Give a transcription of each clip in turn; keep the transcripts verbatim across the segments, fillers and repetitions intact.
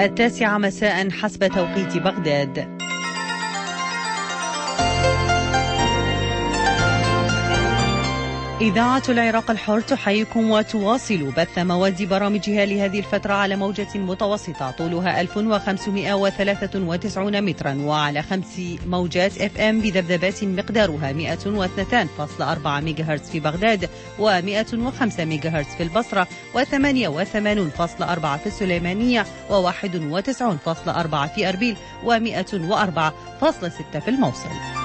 التاسعة مساء حسب توقيت بغداد. إذاعة العراق الحر تحييكم وتواصل بث مواد برامجها لهذه الفترة على موجة متوسطة طولها ألف وخمسمائة وثلاثة وتسعين مترا وعلى خمس موجات اف ام بذبذبات مقدارها مئة واثنين فاصلة أربعة ميجاهرتز في بغداد ومئة وخمسة ميجاهرتز في البصرة وثمانية وثمانين فاصلة أربعة في السليمانية وواحد وتسعين فاصلة أربعة في أربيل ومئة وأربعة فاصلة ستة في الموصل.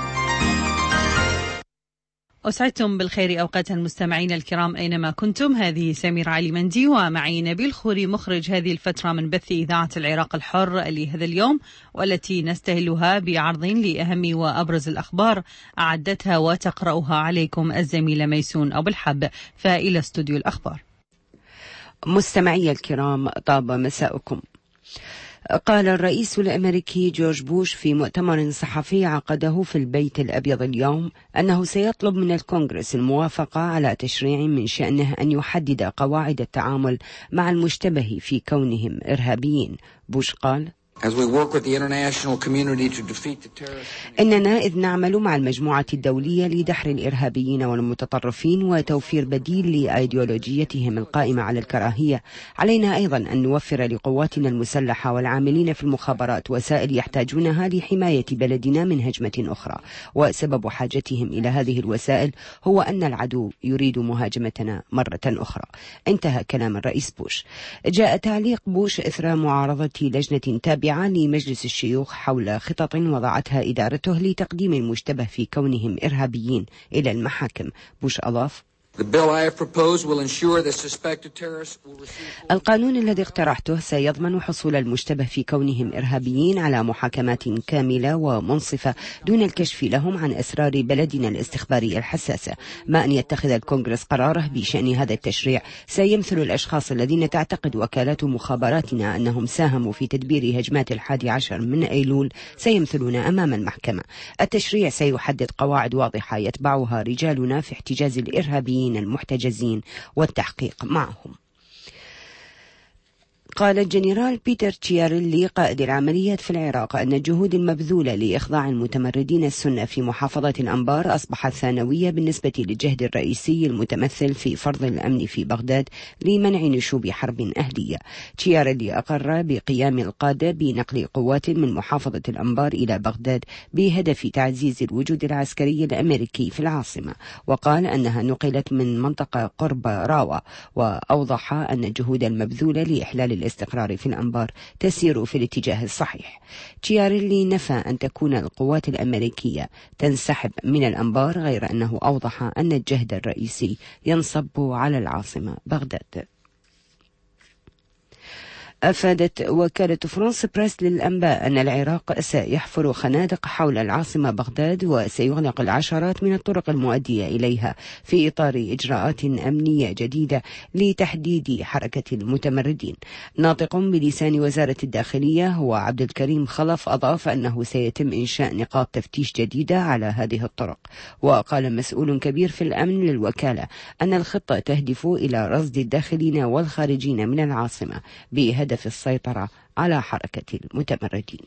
أسعدتم بالخير أوقات المستمعين الكرام أينما كنتم. هذه سمير علي مندي ومعي نبيل خوري مخرج هذه الفترة من بث إذاعة العراق الحر لهذا اليوم، والتي نستهلها بعرض لأهم وأبرز الأخبار أعدتها وتقرأها عليكم الزميلة ميسون أبو الحب. فإلى استوديو الأخبار. مستمعي الكرام، طاب مساءكم. قال الرئيس الأمريكي جورج بوش في مؤتمر صحفي عقده في البيت الأبيض اليوم أنه سيطلب من الكونغرس الموافقة على تشريع من شأنه أن يحدد قواعد التعامل مع المشتبه في كونهم إرهابيين. بوش قال: إننا إذ نعمل مع المجموعة الدولية لدحر الإرهابيين والمتطرفين وتوفير بديل لأيديولوجيتهم القائمة على الكراهية، علينا أيضا أن نوفر لقواتنا المسلحة والعاملين في المخابرات وسائل يحتاجونها لحماية بلدنا من هجمة أخرى، وسبب حاجتهم إلى هذه الوسائل هو أن العدو يريد مهاجمتنا مرة أخرى. انتهى كلام الرئيس بوش. جاء تعليق بوش إثر معارضة لجنة تابعة لمجلس الشيوخ حول خطط وضعتها إدارته لتقديم المشتبه في كونهم إرهابيين إلى المحاكم. بوش أضاف: القانون الذي اقترحته سيضمن حصول المشتبه في كونهم إرهابيين على محاكمات كاملة ومنصفة دون الكشف لهم عن أسرار بلدنا الاستخباري الحساسة. ما أن يتخذ الكونغرس قراره بشأن هذا التشريع سيمثل الأشخاص الذين تعتقد وكالات مخابراتنا أنهم ساهموا في تدبير هجمات الحادي عشر من أيلول سيمثلون أمام المحكمة. التشريع سيحدد قواعد واضحة يتبعها رجالنا في احتجاز الإرهابيين المحتجزين والتحقيق معهم. قال الجنرال بيتر تشياريلي قائد العمليات في العراق أن الجهود المبذولة لإخضاع المتمردين السنة في محافظة الأنبار أصبحت ثانوية بالنسبة للجهد الرئيسي المتمثل في فرض الأمن في بغداد لمنع نشوب حرب أهلية. تشياريلي أقر بقيام القادة بنقل قوات من محافظة الأنبار إلى بغداد بهدف تعزيز الوجود العسكري الأمريكي في العاصمة، وقال أنها نقلت من منطقة قرب راوة، وأوضح أن الجهود المبذولة لإحلال الاستقرار في الأنبار تسير في الاتجاه الصحيح. تشياريلي نفى أن تكون القوات الأمريكية تنسحب من الأنبار، غير أنه أوضح أن الجهد الرئيسي ينصب على العاصمة بغداد. أفادت وكالة فرانس بريس للأنباء أن العراق سيحفر خنادق حول العاصمة بغداد وسيغلق العشرات من الطرق المؤدية إليها في إطار إجراءات أمنية جديدة لتحديد حركة المتمردين. ناطق بلسان وزارة الداخلية هو عبد الكريم خلف أضاف أنه سيتم إنشاء نقاط تفتيش جديدة على هذه الطرق. وقال مسؤول كبير في الأمن للوكالة أن الخطة تهدف إلى رصد الداخلين والخارجين من العاصمة بهدف في السيطرة على حركة المتمردين.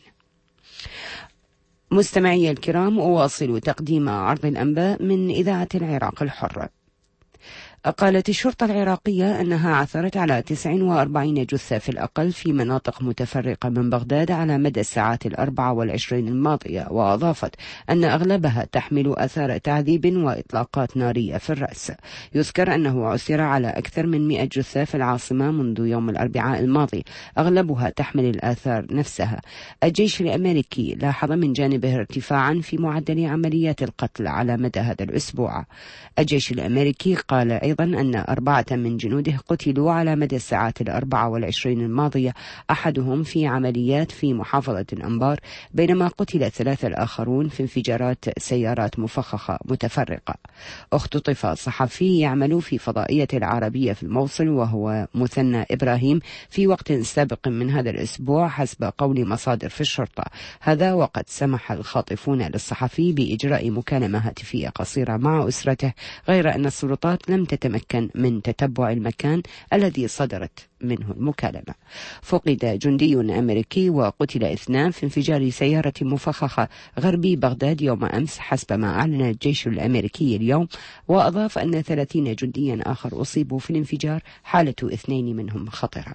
مستمعي الكرام، أواصل تقديم عرض الأنباء من إذاعة العراق الحر. قالت الشرطة العراقية أنها عثرت على تسع وأربعين جثة في الأقل في مناطق متفرقة من بغداد على مدى الساعات الأربع والعشرين الماضية، وأضافت أن أغلبها تحمل آثار تعذيب وإطلاقات نارية في الرأس. يذكر أنه عثر على أكثر من مئة جثة في العاصمة منذ يوم الأربعاء الماضي، أغلبها تحمل الآثار نفسها. الجيش الأمريكي لاحظ من جانبه ارتفاعا في معدل عمليات القتل على مدى هذا الأسبوع. الجيش الأمريكي قال أيضا أن أربعة من جنوده قتلوا على مدى الساعات الأربعة والعشرين الماضية، أحدهم في عمليات في محافظة الأنبار، بينما قتل ثلاثة الآخرون في انفجارات سيارات مفخخة متفرقة. اختطف صحفي يعمل في فضائية العربية في الموصل وهو مثنى إبراهيم في وقت سابق من هذا الأسبوع حسب قول مصادر في الشرطة. هذا وقد سمح الخاطفون للصحفي بإجراء مكالمة هاتفية قصيرة مع أسرته، غير أن السلطات لم تتم تتمكن من تتبع المكان الذي صدرت منه المكالمة. فقد جندي أمريكي وقتل اثنان في انفجار سيارة مفخخة غربي بغداد يوم أمس حسب ما أعلن الجيش الأمريكي اليوم، وأضاف أن ثلاثين جنديا آخر أصيبوا في الانفجار، حالة اثنين منهم خطرة.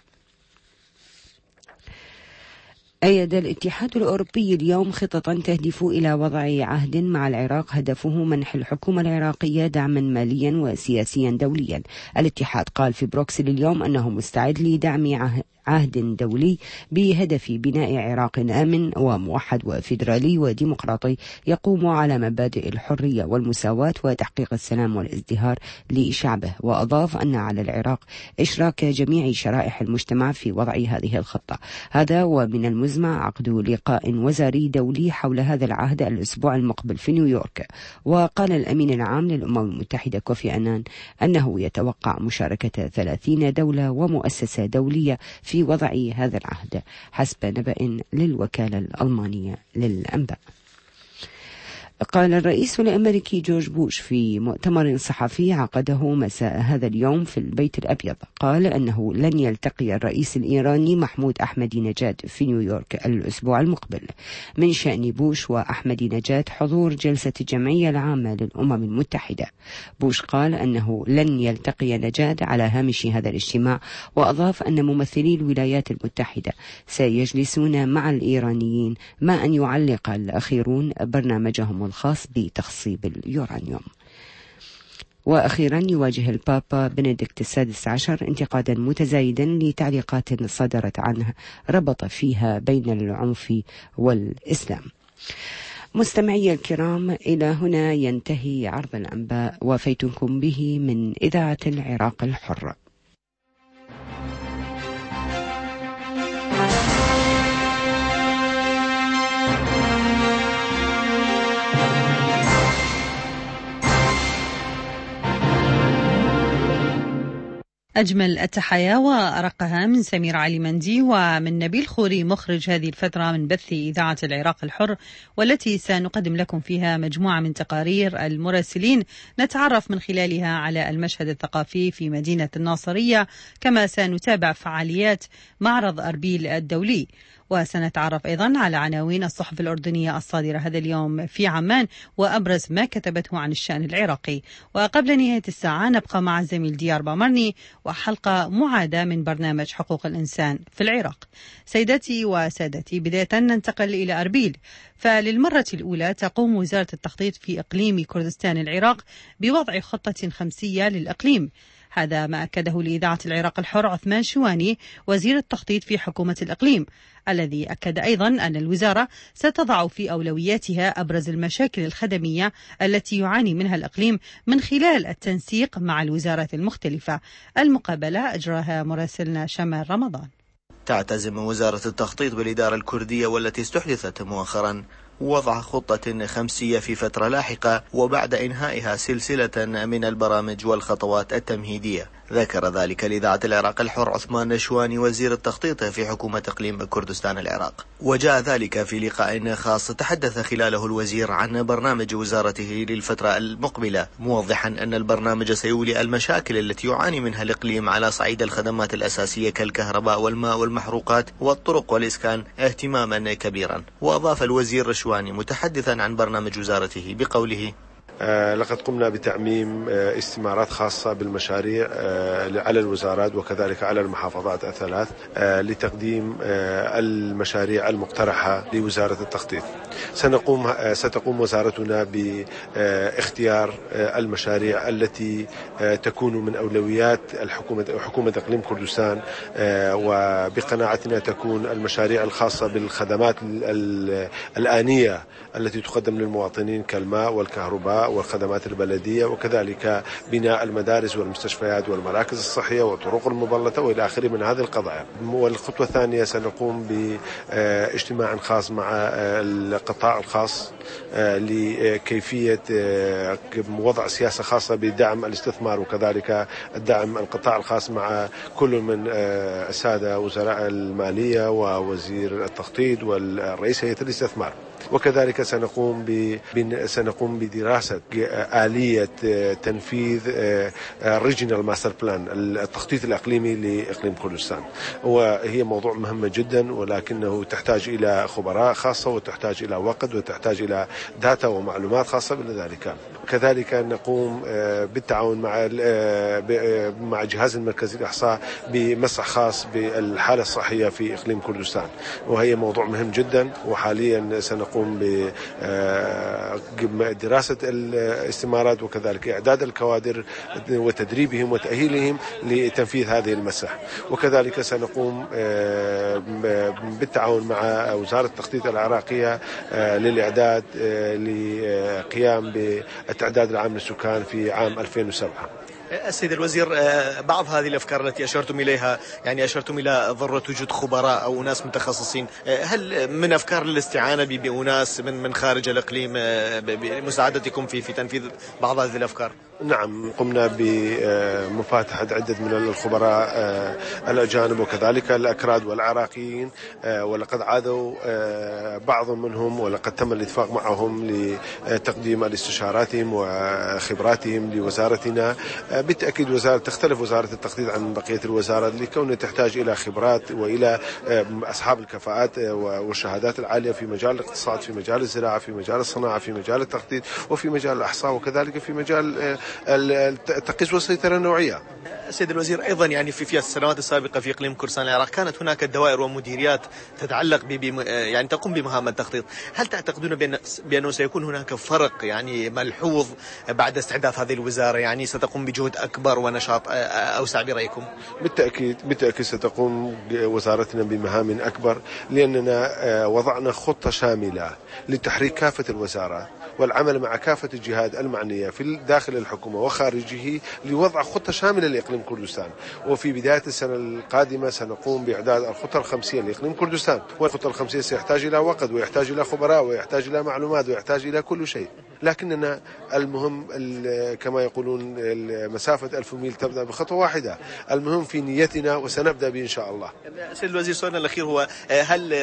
أيد الاتحاد الأوروبي اليوم خططا تهدف إلى وضع عهد مع العراق هدفه منح الحكومة العراقية دعما ماليا وسياسيا دوليا. الاتحاد قال في بروكسل اليوم أنه مستعد لدعم عهد دولي بهدف بناء عراق آمن وموحد وفيدرالي وديمقراطي يقوم على مبادئ الحرية والمساواة وتحقيق السلام والازدهار لشعبه. وأضاف أن على العراق إشراك جميع شرائح المجتمع في وضع هذه الخطة. هذا ومن المزمع عقد لقاء وزاري دولي حول هذا العهد الأسبوع المقبل في نيويورك. وقال الأمين العام للأمم المتحدة كوفي أنان أنه يتوقع مشاركة ثلاثين دولة ومؤسسة دولية في وضع هذا العهد حسب نبأ للوكالة الألمانية للأنباء. قال الرئيس الأمريكي جورج بوش في مؤتمر صحفي عقده مساء هذا اليوم في البيت الأبيض، قال أنه لن يلتقي الرئيس الإيراني محمود أحمدي نجاد في نيويورك الأسبوع المقبل. من شأن بوش وأحمدي نجاد حضور جلسة الجمعية العامة للأمم المتحدة. بوش قال أنه لن يلتقي نجاد على هامش هذا الاجتماع، وأضاف أن ممثلي الولايات المتحدة سيجلسون مع الإيرانيين ما أن يعلق الأخيرون برنامجهم الخاص بتخصيب اليورانيوم. وأخيرا يواجه البابا بنديكت السادس عشر انتقادا متزايدا لتعليقات صدرت عنه ربط فيها بين العنف والإسلام. مستمعي الكرام، إلى هنا ينتهي عرض الأنباء وفيتكم به من إذاعة العراق الحر. أجمل التحايا وأرقها من سمير علي مندي ومن نبيل خوري مخرج هذه الفترة من بث إذاعة العراق الحر، والتي سنقدم لكم فيها مجموعة من تقارير المراسلين نتعرف من خلالها على المشهد الثقافي في مدينة الناصرية، كما سنتابع فعاليات معرض أربيل الدولي، وسنتعرف أيضا على عناوين الصحف الأردنية الصادرة هذا اليوم في عمان وأبرز ما كتبته عن الشأن العراقي. وقبل نهاية الساعة نبقى مع الزميل ديار بامرني وحلقة معادة من برنامج حقوق الإنسان في العراق. سيداتي وسادتي، بداية ننتقل إلى أربيل. فللمرة الأولى تقوم وزارة التخطيط في إقليم كردستان العراق بوضع خطة خمسية للإقليم. هذا ما أكده لإذاعة العراق الحر عثمان شواني وزير التخطيط في حكومة الإقليم، الذي أكد أيضا أن الوزارة ستضع في أولوياتها أبرز المشاكل الخدمية التي يعاني منها الإقليم من خلال التنسيق مع الوزارات المختلفة. المقابلة أجراها مراسلنا شمال رمضان. تعتزم وزارة التخطيط بالإدارة الكردية والتي استحدثت مؤخرا وضع خطة خمسية في فترة لاحقة وبعد إنهائها سلسلة من البرامج والخطوات التمهيدية. ذكر ذلك لإذاعة العراق الحر عثمان نشواني وزير التخطيط في حكومة إقليم كردستان العراق، وجاء ذلك في لقاء خاص تحدث خلاله الوزير عن برنامج وزارته للفترة المقبلة، موضحا أن البرنامج سيولي المشاكل التي يعاني منها الإقليم على صعيد الخدمات الأساسية كالكهرباء والماء والمحروقات والطرق والإسكان اهتماما كبيرا. وأضاف الوزير رشواني متحدثا عن برنامج وزارته بقوله: آه لقد قمنا بتعميم آه استمارات خاصة بالمشاريع آه على الوزارات وكذلك على المحافظات الثلاث آه لتقديم آه المشاريع المقترحة لوزارة التخطيط. سنقوم آه ستقوم وزارتنا باختيار آه المشاريع التي آه تكون من أولويات الحكومة حكومة إقليم كردستان، آه وبقناعتنا تكون المشاريع الخاصة بالخدمات الآنية التي تقدم للمواطنين كالماء والكهرباء والخدمات البلدية، وكذلك بناء المدارس والمستشفيات والمراكز الصحية والطرق المبلطة وإلى آخره من هذه القضايا. والخطوة الثانية سنقوم باجتماع خاص مع القطاع الخاص لكيفية وضع سياسة خاصة بدعم الاستثمار وكذلك الدعم القطاع الخاص مع كل من السادة وزراء المالية ووزير التخطيط والرئيس هيئة الاستثمار. وكذلك سنقوم ب سنقوم بدراسة آلية تنفيذ ريجنال ماستر بلان، التخطيط الإقليمي لإقليم كردستان، وهي موضوع مهم جدا ولكنه تحتاج إلى خبراء خاصة وتحتاج إلى وقت وتحتاج إلى داتا ومعلومات خاصة بذلك. كذلك نقوم بالتعاون مع مع جهاز المركزي للإحصاء بمسح خاص بالحالة الصحية في إقليم كردستان، وهي موضوع مهم جدا. وحاليا سنقوم بدراسة الاستمارات وكذلك إعداد الكوادر وتدريبهم وتأهيلهم لتنفيذ هذه المسح. وكذلك سنقوم بالتعاون مع وزارة التخطيط العراقية للإعداد لقيام بالتعداد العام للسكان في عام ألفين وسبعة. السيد الوزير، بعض هذه الأفكار التي أشرتم إليها، يعني أشرتم إلى ضرورة وجود خبراء أو ناس متخصصين، هل من أفكار للاستعانة بأناس من من خارج الإقليم بمساعدتكم في في تنفيذ بعض هذه الأفكار؟ نعم، قمنا بمفاتحة عدة من الخبراء الأجانب وكذلك الأكراد والعراقيين، ولقد عادوا بعض منهم ولقد تم الاتفاق معهم لتقديم الاستشاراتهم وخبراتهم لوزارتنا. بالتأكيد وزارة تختلف وزارة التخطيط عن بقية الوزارات لكونها تحتاج إلى خبرات وإلى أصحاب الكفاءات والشهادات العالية في مجال الاقتصاد، في مجال الزراعة، في مجال الصناعة، في مجال التخطيط، وفي مجال الإحصاء، وكذلك في مجال التقييس والسيطرة النوعية. سيد الوزير، أيضا يعني في في السنوات السابقة في إقليم كردستان العراق كانت هناك دوائر ومديريات تتعلق ب يعني تقوم بمهام التخطيط. هل تعتقدون بأن بأنه سيكون هناك فرق يعني ملحوظ بعد استحداث هذه الوزارة؟ يعني ستقوم بجهد أكبر ونشاط أوسع برأيكم؟ بالتأكيد بالتأكيد ستقوم وزارتنا بمهام أكبر، لأننا وضعنا خطة شاملة لتحريك كافة الوزارات والعمل مع كافة الجهات المعنية في داخل الحكومة وخارجه لوضع خطة شاملة لإقليم كردستان. وفي بداية السنة القادمة سنقوم بإعداد الخطة الخمسية لإقليم كردستان، والخطة الخمسية سيحتاج إلى وقت ويحتاج إلى خبراء ويحتاج إلى معلومات ويحتاج إلى كل شيء، لكننا المهم كما يقولون مسافة ألف ميل تبدأ بخطوة واحدة. المهم في نيتنا وسنبدأ به إن شاء الله. سيد الوزير، سؤالنا الأخير هو هل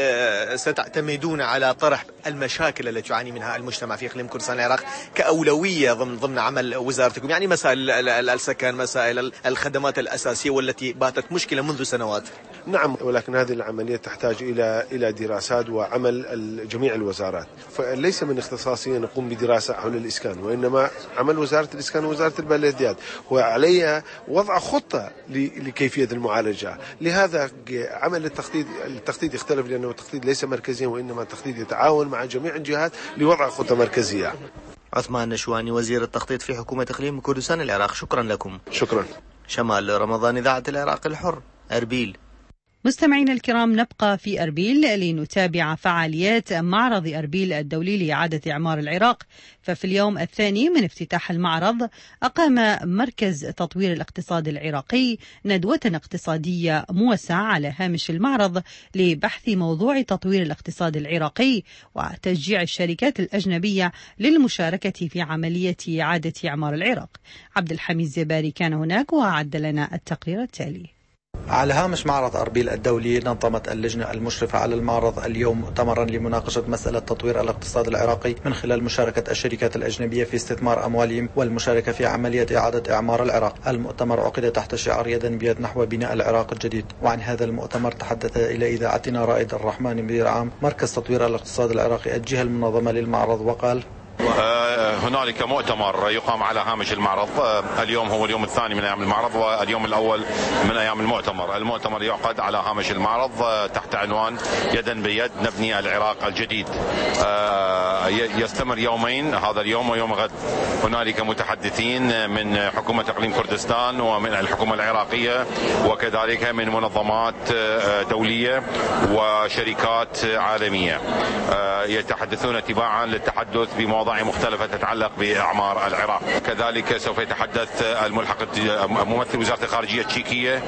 ستعتمدون على طرح المشاكل التي يعاني منها المجتمع في إقليم كردستان العراق كأولوية ضمن ضمن عمل وزارتكم؟ يعني مسائل السكن، مسائل الخدمات الأساسية والتي باتت مشكلة منذ سنوات. نعم، ولكن هذه العملية تحتاج إلى إلى دراسات وعمل جميع الوزارات، فليس من اختصاصي أن نقوم بدراسة حول الإسكان، وإنما عمل وزارة الإسكان ووزارة البلديات، وعليها وضع خطة لكيفية المعالجة. لهذا عمل التخطيط التخطيط يختلف، لأنه التخطيط ليس مركزيا وإنما التخطيط يتعاون مع جميع الجهات لوضع خطة مركزية. عثمان نشواني، وزير التخطيط في حكومة إقليم كردستان العراق، شكرا لكم. شكرا. شمال رمضان، إذاعة العراق الحر، أربيل. مستمعينا الكرام، نبقى في أربيل لنتابع فعاليات معرض أربيل الدولي لإعادة إعمار العراق. ففي اليوم الثاني من افتتاح المعرض أقام مركز تطوير الاقتصاد العراقي ندوة اقتصادية موسعة على هامش المعرض لبحث موضوع تطوير الاقتصاد العراقي وتشجيع الشركات الأجنبية للمشاركة في عملية إعادة إعمار العراق. عبد الحميد زباري كان هناك وأعد لنا التقرير التالي. على هامش معرض أربيل الدولي نظمت اللجنة المشرفة على المعرض اليوم مؤتمرا لمناقشة مسألة تطوير الاقتصاد العراقي من خلال مشاركة الشركات الأجنبية في استثمار أموالهم والمشاركة في عملية إعادة إعمار العراق. المؤتمر عقد تحت شعار يدا بيد نحو بناء العراق الجديد. وعن هذا المؤتمر تحدث إلى إذاعتنا رائد الرحمن مدير عام مركز تطوير الاقتصاد العراقي الجهة المنظمة للمعرض وقال: هنالك مؤتمر يقام على هامش المعرض. اليوم هو اليوم الثاني من أيام المعرض واليوم الأول من أيام المؤتمر. المؤتمر يعقد على هامش المعرض تحت عنوان يدا بيد نبني العراق الجديد. يستمر يومين، هذا اليوم ويوم غد. هنالك متحدثين من حكومة إقليم كردستان ومن الحكومة العراقية وكذلك من منظمات دولية وشركات عالمية يتحدثون تباعا للتحدث بمواضيع مختلفة تتعلق بإعمار العراق. كذلك سوف يتحدث الملحق ممثل وزارة الخارجية التشيكية،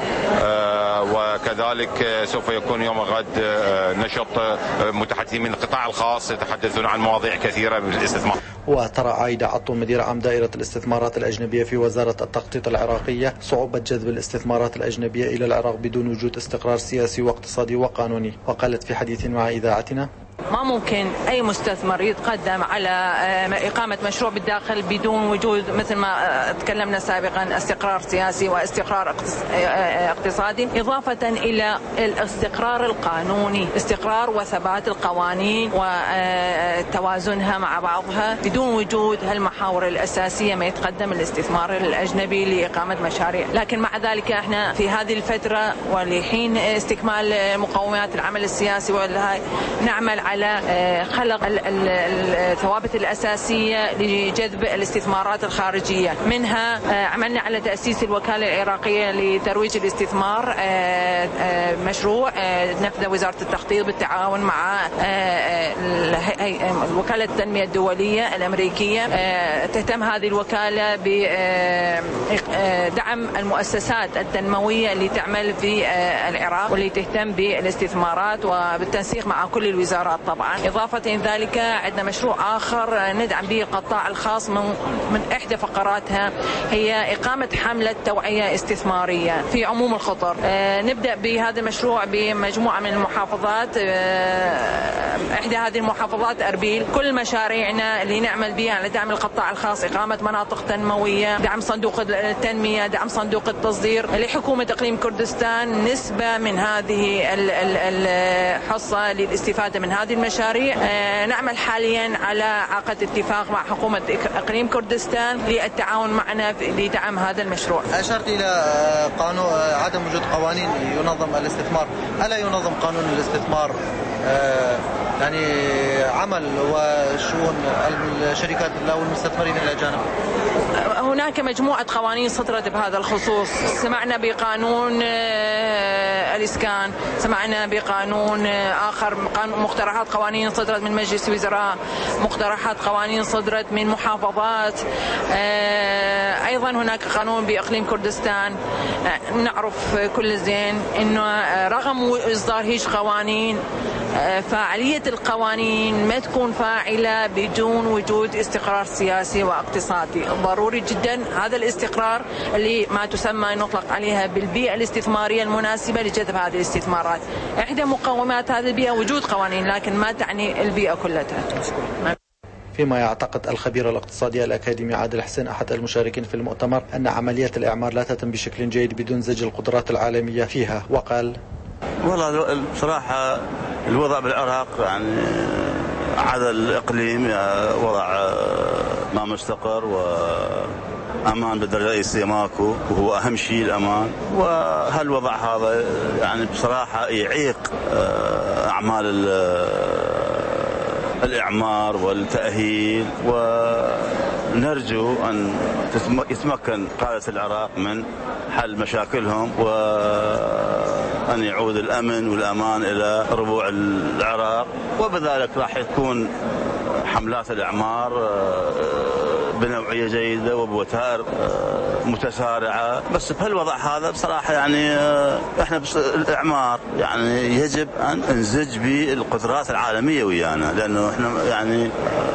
وكذلك سوف يكون يوم غد نشط متحدثين من القطاع الخاص يتحدثون عن مواضيع كثيرة بالاستثمار. وترى عايدة عطو مدير عام دائرة الاستثمارات الأجنبية في وزارة التخطيط العراقية صعوبة جذب الاستثمارات الأجنبية إلى العراق بدون وجود استقرار سياسي واقتصادي وقانوني، وقالت في حديث مع إذاعتنا: ما ممكن أي مستثمر يتقدم على إقامة مشروع بالداخل بدون وجود مثل ما تكلمنا سابقا استقرار سياسي واستقرار اقتصادي، إضافة إلى الاستقرار القانوني، استقرار وثبات القوانين وتوازنها مع بعضها. بدون وجود هالمحاور الأساسية ما يتقدم الاستثمار الأجنبي لإقامة مشاريع. لكن مع ذلك احنا في هذه الفترة ولحين استكمال مقومات العمل السياسي والهاي نعمل على خلق الثوابت الأساسية لجذب الاستثمارات الخارجية. منها عملنا على تأسيس الوكالة العراقية لترويج الاستثمار، مشروع نفذ وزارة التخطيط بالتعاون مع وكالة التنمية الدولية الأمريكية. تهتم هذه الوكالة بدعم المؤسسات التنموية اللي تعمل في العراق واللي تهتم بالاستثمارات وبالتنسيق مع كل الوزارات طبعا. إضافة إلى ذلك عندنا مشروع آخر ندعم به القطاع الخاص، من, من إحدى فقراتها هي إقامة حملة توعية استثمارية في عموم الخطر. نبدأ بهذا المشروع بمجموعة من المحافظات. إحدى هذه المحافظات أربيل. كل مشاريعنا اللي نعمل بها على دعم القطاع الخاص، إقامة مناطق تنموية، دعم صندوق التنمية، دعم صندوق التصدير لحكومة إقليم كردستان. نسبة من هذه الحصة للاستفادة من هذه المشاريع. نعمل حاليا على عقد اتفاق مع حكومة إقليم كردستان للتعاون معنا لدعم هذا المشروع. أشرت إلى قانون عدم وجود قوانين ينظم الاستثمار. ألا ينظم قانون الاستثمار يعني عمل وشؤون الشركات أو المستثمرين الأجانب؟ هناك مجموعة قوانين صدرت بهذا الخصوص. سمعنا بقانون الإسكان، سمعنا بقانون آخر، مقترحات قوانين صدرت من مجلس الوزراء، مقترحات قوانين صدرت من محافظات. أيضا هناك قانون بإقليم كردستان. نعرف كل زين إنه رغم إصدار هيج قوانين، فعالية القوانين ما تكون فاعلة بدون وجود استقرار سياسي واقتصادي. ضروري جدا هذا الاستقرار اللي ما تسمى نطلق عليها بالبيئة الاستثمارية المناسبة لجذب هذه الاستثمارات. إحدى مقومات هذه البيئة وجود قوانين، لكن ما تعني البيئة كلها. فيما يعتقد الخبير الاقتصادي الأكاديمي عادل حسين أحد المشاركين في المؤتمر أن عملية الإعمار لا تتم بشكل جيد بدون زج القدرات العالمية فيها، وقال: والله بصراحة الوضع بالعراق يعني عدا الإقليم وضع ما مستقر وأمان بالدرجة الرئيسية ماكو، وهو أهم شيء الأمان. وهالوضع هذا يعني بصراحة يعيق أعمال الإعمار والتأهيل، ونرجو أن يتمكن قادة العراق من حل مشاكلهم وأن يعود الأمن والأمان إلى ربوع العراق. وبذلك راح تكون حملات الإعمار بنوعية جيدة وبوتائر متسارعة. بس بهالوضع هذا بصراحة يعني احنا بس الإعمار يعني يجب أن ننزج بالقدرات العالمية ويانا، لأنه احنا يعني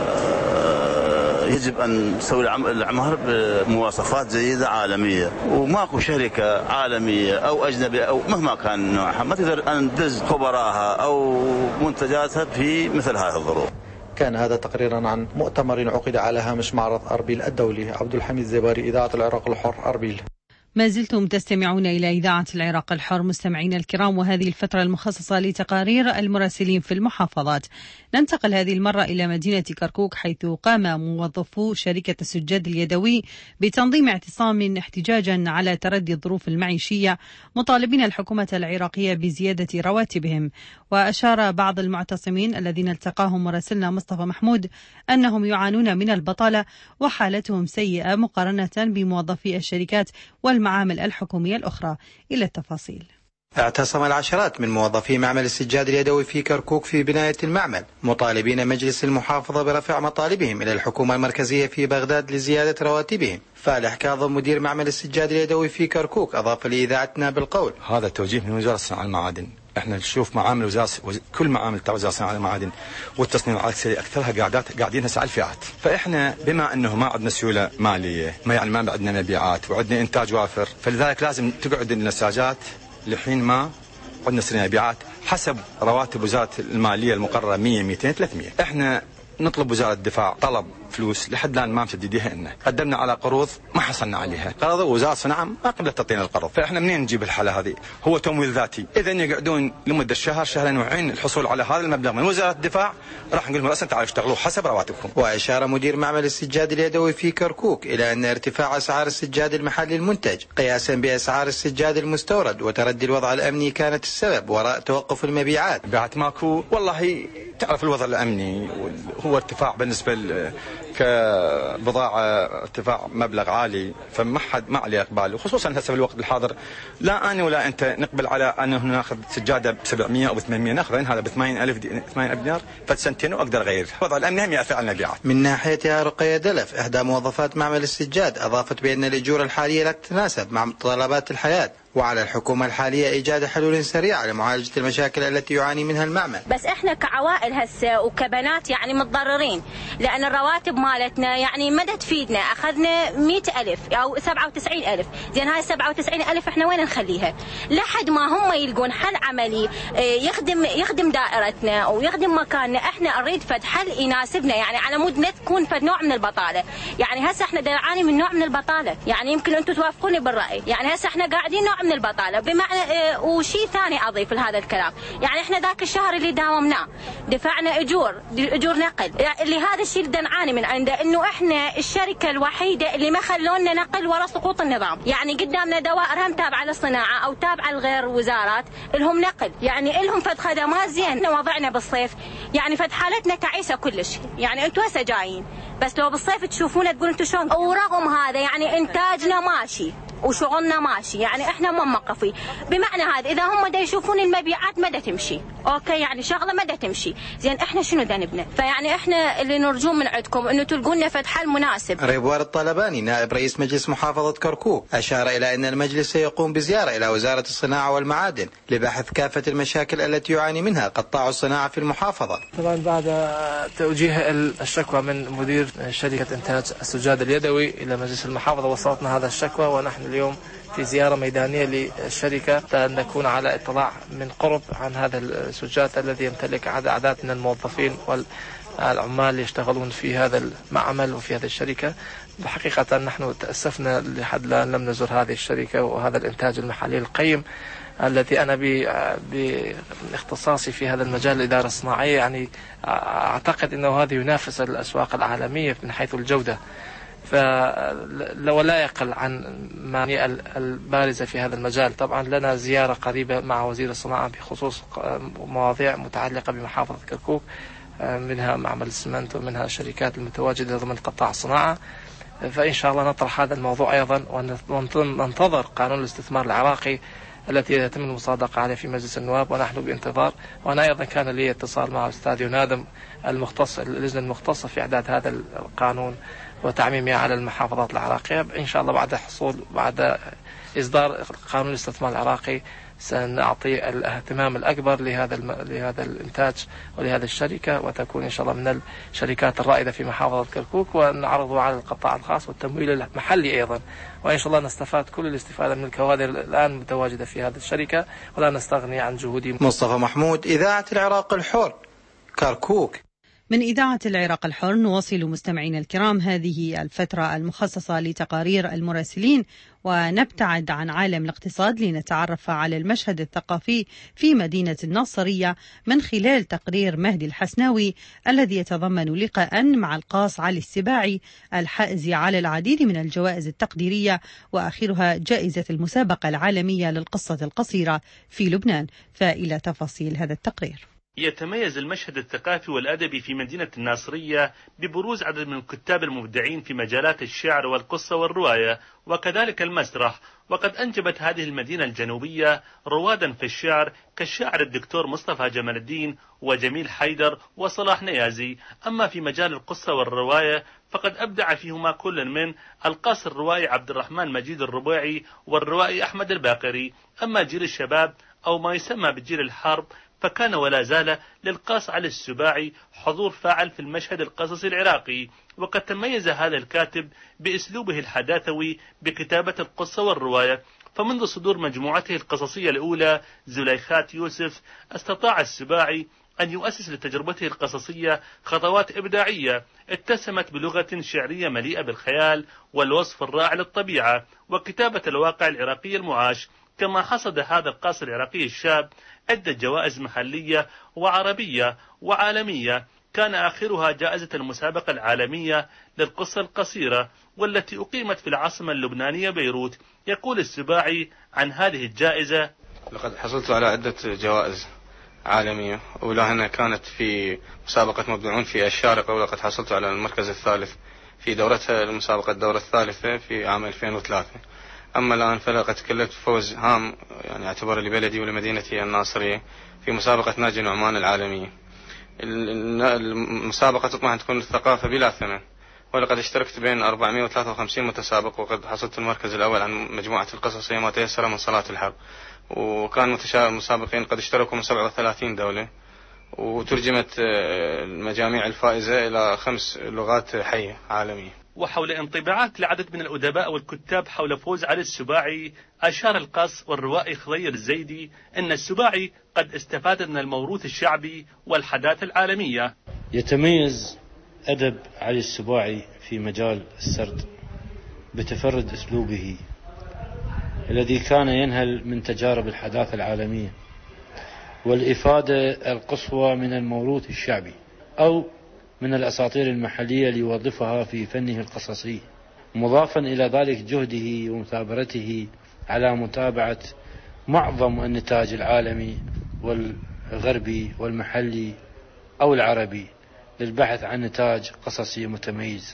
يجب أن نسوي الإعمار بمواصفات جيدة عالمية، وماكو شركة عالمية أو أجنبية أو مهما كان نوعها ما تقدر أن تدز خبراها أو منتجاتها في مثل هذه الظروف. كان هذا تقريرا عن مؤتمر عقد على هامش معرض أربيل الدولي. عبد الحميد زباري، إذاعة العراق الحر، أربيل. ما زلتم تستمعون إلى إذاعة العراق الحر مستمعين الكرام، وهذه الفترة المخصصة لتقارير المراسلين في المحافظات. ننتقل هذه المرة إلى مدينة كركوك، حيث قام موظفو شركة السجاد اليدوي بتنظيم اعتصام احتجاجا على تردي الظروف المعيشية، مطالبين الحكومة العراقية بزيادة رواتبهم. وأشار بعض المعتصمين الذين التقاهم مراسلنا مصطفى محمود أنهم يعانون من البطالة وحالتهم سيئة مقارنة بموظفي الشركات والمعامل الحكومية الأخرى. إلى التفاصيل. اعتصم العشرات من موظفي معمل السجاد اليدوي في كركوك في بناية المعمل، مطالبين مجلس المحافظة برفع مطالبهم إلى الحكومة المركزية في بغداد لزيادة رواتبهم. فالح كاظم مدير معمل السجاد اليدوي في كركوك أضاف لإذاعتنا بالقول: هذا توجيه من وزارة صناعة المعادن. احنا نشوف معامل وزارة كل معامل تاع وزارة صناعة المعادن والتصنيع العسكري اكثرها قاعدات قاعدين هسه على الفئات. فاحنا بما انه ما عندنا سيوله ماليه، ما يعني ما عندنا مبيعات وعندنا انتاج وافر، فلذلك لازم تقعد النساجات لحين ما عندنا سنة مبيعات حسب رواتب وزارة المالية المقررة مية مئتين ثلاثمئة. احنا نطلب وزارة الدفاع طلب فلوس لحد الآن ما مسدديها لنا، قدمنا على قروض ما حصلنا عليها، قرض وزارة الصناعة ما قبلت تعطينا القرض، فاحنا منين نجيب الحالة هذه؟ هو تمويل ذاتي، إذا يقعدون لمدة شهر شهرين وعين الحصول على هذا المبلغ من وزارة الدفاع راح نقول لهم رأسا تعالوا اشتغلوا حسب رواتبكم. وأشار مدير معمل السجاد اليدوي في كركوك إلى أن ارتفاع أسعار السجاد المحلي المنتج قياسا بأسعار السجاد المستورد وتردي الوضع الأمني كانت السبب وراء توقف المبيعات. مبيعات ماكو، والله تعرف الوضع الأمني هو ارتفاع بالنسبة كبضاعة ارتفاع مبلغ عالي، فما حد ما عليه إقبال، وخصوصا هسه في الوقت الحاضر لا أنا ولا أنت نقبل على أنه ناخذ سجادة ب سبعمئة أو ثمانمئة، ناخذ هذا ب ثمانين ألف دينار فسنتين وأقدر أغير. الوضع الأمني هم يأثر على المبيعات. من ناحيتها رقية دلف إحدى موظفات معمل السجاد أضافت بأن الأجور الحالية لا تتناسب مع متطلبات الحياة، وعلى الحكومة الحالية إيجاد حلول سريعة لمعالجة المشاكل التي يعاني منها المعمل. بس إحنا كعوائل هسه وكبنات يعني متضررين، لأن الرواتب مالتنا يعني ما تفيدنا. أخذنا مئة ألف أو سبعة وتسعين ألف، زين هاي سبعة وتسعين ألف إحنا وين نخليها؟ لحد ما هم يلقون حل عملي يخدم يخدم دائرتنا ويخدم مكاننا. إحنا نريد فد حل يناسبنا، يعني على مود لا تكون فد نوع من البطالة. يعني هسه إحنا نعاني من نوع من البطالة، يعني يمكن أنتم توافقوني بالرأي. يعني هسه إحنا قاعدين نوع من البطالة بمعنى اه وشيء ثاني أضيف لهذا الكلام، يعني إحنا ذاك الشهر اللي داومناه دفعنا أجور أجور نقل، يعني اللي هذا الشيء اللي نعاني من عنده إنه إحنا الشركة الوحيدة اللي ما خلونا نقل وراء سقوط النظام. يعني قدامنا دوائر هم تابعة للصناعة أو تابعة لغير وزارات لهم نقل، يعني لهم فد خدمات زين. وضعنا بالصيف يعني فد حالتنا تعيسة كلش، يعني أنتوا هسه جايين بس لو بالصيف تشوفونا تقول أنتوا شلون. ورغم هذا يعني إنتاجنا ماشي وشغلنا ماشي، يعني احنا ما موقفين. بمعنى هذا اذا هم دا يشوفون المبيعات ما دا تمشي، اوكي يعني شغله ما دا تمشي، زين احنا شنو دا نبنى؟ فيعني احنا اللي نرجوه من عندكم انه تلقوا لنا فد حل مناسب. ريبوار الطلباني نائب رئيس مجلس محافظه كركوك اشار الى ان المجلس سيقوم بزياره الى وزاره الصناعه والمعادن لبحث كافه المشاكل التي يعاني منها قطاع الصناعه في المحافظه. طبعا بعد توجيه الشكوى من مدير شركه انتاج السجاد اليدوي الى مجلس المحافظه وصلتنا هذا الشكوى، ونحن اليوم في زيارة ميدانية للشركة لأن نكون على اطلاع من قرب عن هذا السجاد الذي يمتلك أعداد من الموظفين والعمال اللي يشتغلون في هذا المعمل وفي هذه الشركة. بحقيقة نحن تأسفنا لحد الآن لم نزور هذه الشركة وهذا الإنتاج المحلي القيم الذي أنا باختصاصي في هذا المجال الإدارة الصناعية، يعني أعتقد أنه هذا ينافس الأسواق العالمية من حيث الجودة، فلو لا يقل عن معاني البارزة في هذا المجال. طبعا لنا زيارة قريبة مع وزير الصناعة بخصوص مواضيع متعلقة بمحافظة كركوك، منها معمل السمنت ومنها الشركات المتواجدة ضمن قطاع الصناعة، فإن شاء الله نطرح هذا الموضوع أيضا وننتظر قانون الاستثمار العراقي التي يتم المصادقة عليه في مجلس النواب ونحن بانتظار. وأنا أيضا كان لي اتصال مع أستاذ ينادم المختص اللجنة المختصة في إعداد هذا القانون وتعميمه على المحافظات العراقية. إن شاء الله بعد حصول بعد إصدار قانون الاستثمار العراقي سنعطي الاهتمام الأكبر لهذا الم... لهذا الإنتاج ولهذه الشركة، وتكون إن شاء الله من الشركات الرائدة في محافظة كركوك، ونعرضه على القطاع الخاص والتمويل المحلي أيضا، وإن شاء الله نستفاد كل الاستفادة من الكوادر الآن متواجدة في هذه الشركة ولا نستغني عن جهودهم. مصطفى محمود، إذاعة العراق الحر، كركوك. من إذاعة العراق الحر نواصل مستمعينا الكرام هذه الفترة المخصصة لتقارير المراسلين، ونبتعد عن عالم الاقتصاد لنتعرف على المشهد الثقافي في مدينة الناصرية من خلال تقرير مهدي الحسناوي الذي يتضمن لقاء مع القاص علي السباعي الحائز على العديد من الجوائز التقديرية، وآخرها جائزة المسابقة العالمية للقصة القصيرة في لبنان. فإلى تفاصيل هذا التقرير. يتميز المشهد الثقافي والأدبي في مدينة الناصرية ببروز عدد من الكتاب المبدعين في مجالات الشعر والقصة والرواية وكذلك المسرح، وقد أنجبت هذه المدينة الجنوبية روادا في الشعر كالشاعر الدكتور مصطفى جمال الدين وجميل حيدر وصلاح نيازي. أما في مجال القصة والرواية فقد أبدع فيهما كل من القاص الروائي عبد الرحمن مجيد الربيعي والروائي أحمد الباقري. أما جيل الشباب أو ما يسمى بجيل الحرب فكان ولا زال للقاص علي السباعي حضور فاعل في المشهد القصصي العراقي، وقد تميز هذا الكاتب بأسلوبه الحداثوي بكتابة القصة والرواية، فمنذ صدور مجموعته القصصية الأولى زليخات يوسف استطاع السباعي أن يؤسس لتجربته القصصية خطوات إبداعية اتسمت بلغة شعرية مليئة بالخيال والوصف الرائع للطبيعة وكتابة الواقع العراقي المعاش. كما حصد هذا القاص العراقي الشاب عدة جوائز محلية وعربية وعالمية، كان آخرها جائزة المسابقة العالمية للقصة القصيرة والتي أقيمت في العاصمة اللبنانية بيروت. يقول السباعي عن هذه الجائزة: لقد حصلت على عدة جوائز عالمية، أولاها كانت في مسابقة مبدعون في الشارقة، ولقد حصلت على المركز الثالث في دورتها المسابقة الدورة الثالثة في عام ألفين وثلاثة. أما الآن فلقد تكلفت فوز هام يعني اعتبر لبلدي ولمدينتي الناصرية في مسابقة ناجي نعمان العالمية. المسابقة تطمح أن تكون الثقافة بلا ثمن، ولقد اشتركت بين أربعمائة وثلاثة وخمسين متسابق، وقد حصلت المركز الأول عن مجموعة القصص ما تيسر من صلاة الحرب، وكان المسابقين قد اشتركوا من سبعة وثلاثين دولة، وترجمت المجاميع الفائزة إلى خمس لغات حية عالمية. وحول انطباعات لعدد من الأدباء والكتاب حول فوز علي السباعي، أشار القاص والروائي خضير الزيدي أن السباعي قد استفاد من الموروث الشعبي والحداثة العالمية. يتميز أدب علي السباعي في مجال السرد بتفرد أسلوبه الذي كان ينهل من تجارب الحداثة العالمية والإفادة القصوى من الموروث الشعبي أو من الأساطير المحلية ليوظفها في فنه القصصي، مضافا إلى ذلك جهده ومثابرته على متابعة معظم النتاج العالمي والغربي والمحلي أو العربي للبحث عن نتاج قصصي متميز،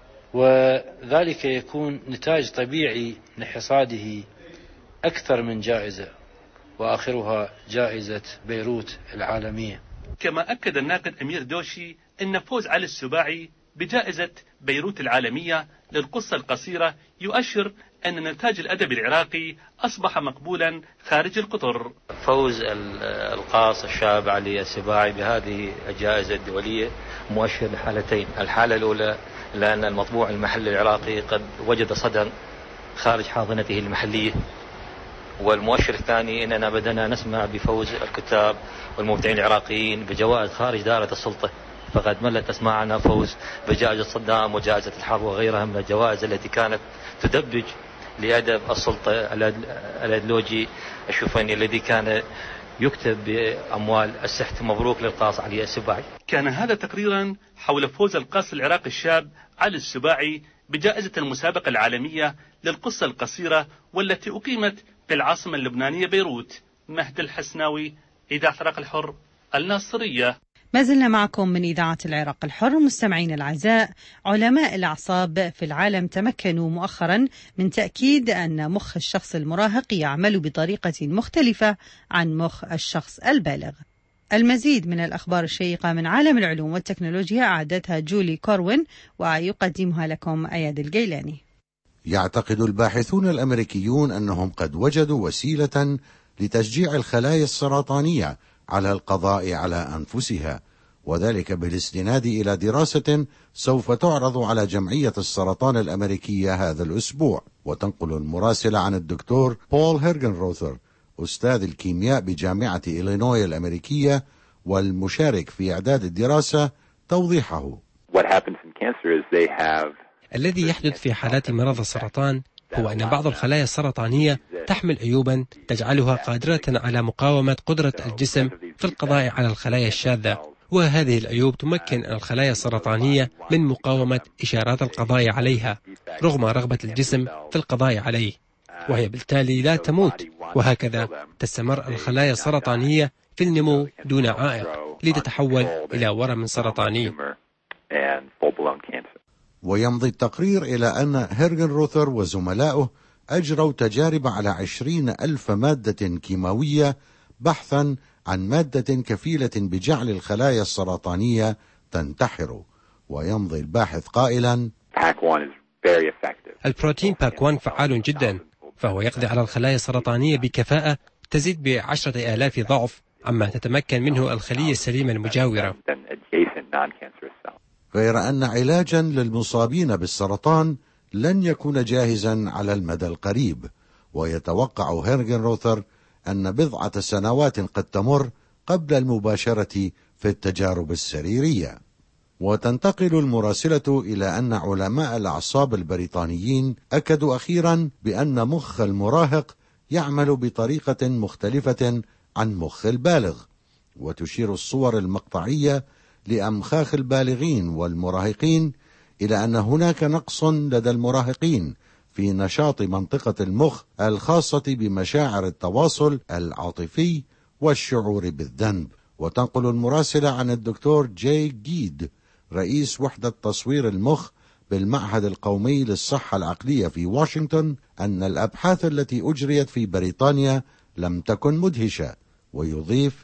وذلك يكون نتاج طبيعي لحصاده أكثر من جائزة، وآخرها جائزة بيروت العالمية. كما أكد الناقد أمير دوشي أن فوز علي السباعي بجائزة بيروت العالمية للقصة القصيرة يؤشر أن نتاج الأدب العراقي أصبح مقبولا خارج القطر. فوز القاص الشاب علي السباعي بهذه الجائزة الدولية مؤشر لحالتين: الحالة الأولى لأن المطبوع المحلي العراقي قد وجد صدى خارج حاضنته المحلية، والمؤشر الثاني أننا بدأنا نسمع بفوز الكتاب والمبدعين العراقيين بجوائز خارج دائرة السلطة، فقد ملت أسماعنا فوز بجائزة صدام وجائزة الحرب وغيرها من الجوائز التي كانت تدبج لأدب السلطة الأيديولوجي الشوفاني الذي كان يكتب بأموال السحت. مبروك للقاص علي السباعي. كان هذا تقريرا حول فوز القاص العراقي الشاب علي السباعي بجائزة المسابقة العالمية للقصة القصيرة والتي أقيمت في العاصمة اللبنانية بيروت. مهد الحسناوي، إذاعة العراق الحر، الناصرية. ما زلنا معكم من إذاعة العراق الحر. مستمعين الأعزاء، علماء الأعصاب في العالم تمكنوا مؤخرا من تأكيد أن مخ الشخص المراهق يعمل بطريقة مختلفة عن مخ الشخص البالغ. المزيد من الأخبار الشيقة من عالم العلوم والتكنولوجيا أعدتها جولي كوروين ويقدمها لكم أياد الجيلاني. يعتقد الباحثون الأمريكيون أنهم قد وجدوا وسيلة لتشجيع الخلايا السرطانية على القضاء على أنفسها، وذلك بالاستناد إلى دراسة سوف تعرض على جمعية السرطان الأمريكية هذا الأسبوع. وتنقل المراسلة عن الدكتور بول هيرجنروثر أستاذ الكيمياء بجامعة إلينوي الأمريكية والمشارك في إعداد الدراسة توضيحه. الذي يحدث في حالات مرض السرطان هو أن بعض الخلايا السرطانية تحمل عيوبا تجعلها قادرة على مقاومة قدرة الجسم في القضاء على الخلايا الشاذة، وهذه العيوب تمكن الخلايا السرطانية من مقاومة إشارات القضاء عليها رغم رغبة الجسم في القضاء عليه، وهي بالتالي لا تموت، وهكذا تستمر الخلايا السرطانية في النمو دون عائق لتتحول إلى ورم سرطاني. ويمضي التقرير إلى أن هيرجنروثر وزملائه أجروا تجارب على عشرين ألف مادة كيماوية بحثا عن مادة كفيلة بجعل الخلايا السرطانية تنتحر. ويمضي الباحث قائلا: البروتين باك واحد فعال جدا، فهو يقضي على الخلايا السرطانية بكفاءة تزيد بعشرة آلاف ضعف عما تتمكن منه الخلية السليمة المجاورة. غير أن علاجا للمصابين بالسرطان لن يكون جاهزا على المدى القريب، ويتوقع هيرجن روثر أن بضعة سنوات قد تمر قبل المباشرة في التجارب السريرية. وتنتقل المراسلة إلى أن علماء الأعصاب البريطانيين أكدوا أخيرا بأن مخ المراهق يعمل بطريقة مختلفة عن مخ البالغ، وتشير الصور المقطعية لأمخاخ البالغين والمراهقين إلى أن هناك نقص لدى المراهقين في نشاط منطقة المخ الخاصة بمشاعر التواصل العاطفي والشعور بالذنب. وتنقل المراسلة عن الدكتور جاي جيد رئيس وحدة تصوير المخ بالمعهد القومي للصحة العقلية في واشنطن أن الأبحاث التي أجريت في بريطانيا لم تكن مدهشة، ويضيف: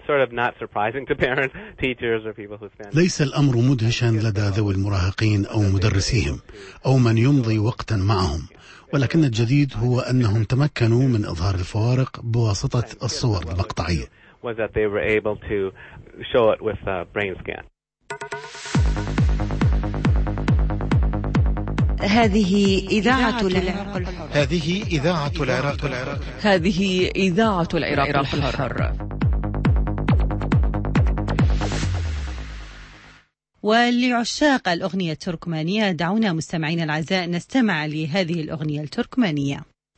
ليس الأمر مدهشا لدى ذوي المراهقين أو مدرسيهم أو من يمضي وقتا معهم، ولكن الجديد هو أنهم تمكنوا من إظهار الفوارق بواسطة الصور المقطعية. هذه إذاعة العراق الحر. هذه إذاعة العراق الحر. هذه إذاعة العراق الحر. ولعشاق الأغنية التركمانية دعونا مستمعين الأعزاء نستمع لهذه الأغنية التركمانية.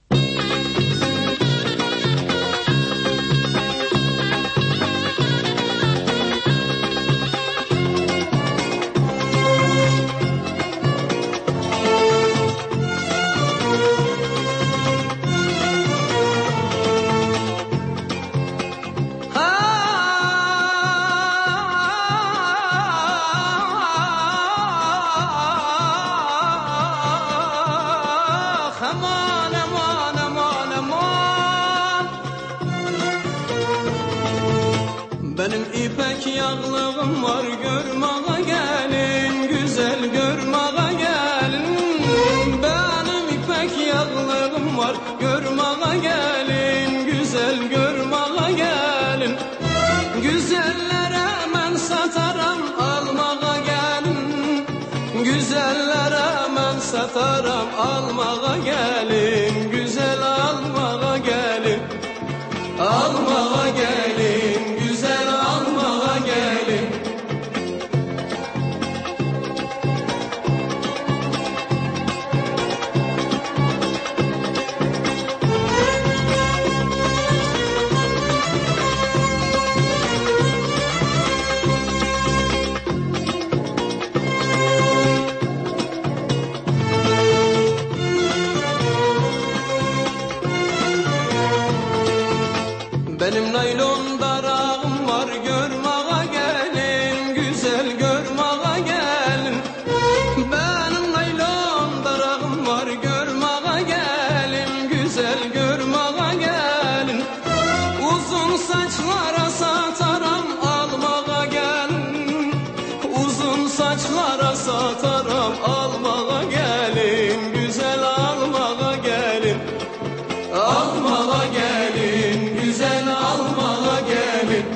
Benim ipek yağlığım var, görmeye gelin, güzel görmeye gelin. Benim ipek yağlığım var, görmeye gelin, güzel görmeye gelin. Güzellere ben satarım, almaya gelin. Güzellere ben satarım, almaya gelin. Güzel almaya gelin, almaya gelin. Benim naylon darağım var, görmeye gelin, güzel görmeye gelin. Benim naylon darağım var, görmeye gelin, güzel görmeye gelin. Uzun saçlara satarım, almaya gelin. Uzun saçlara satarım, almaya gelin, güzel almaya gelin. Almaya gelin, güzel almaya gelin.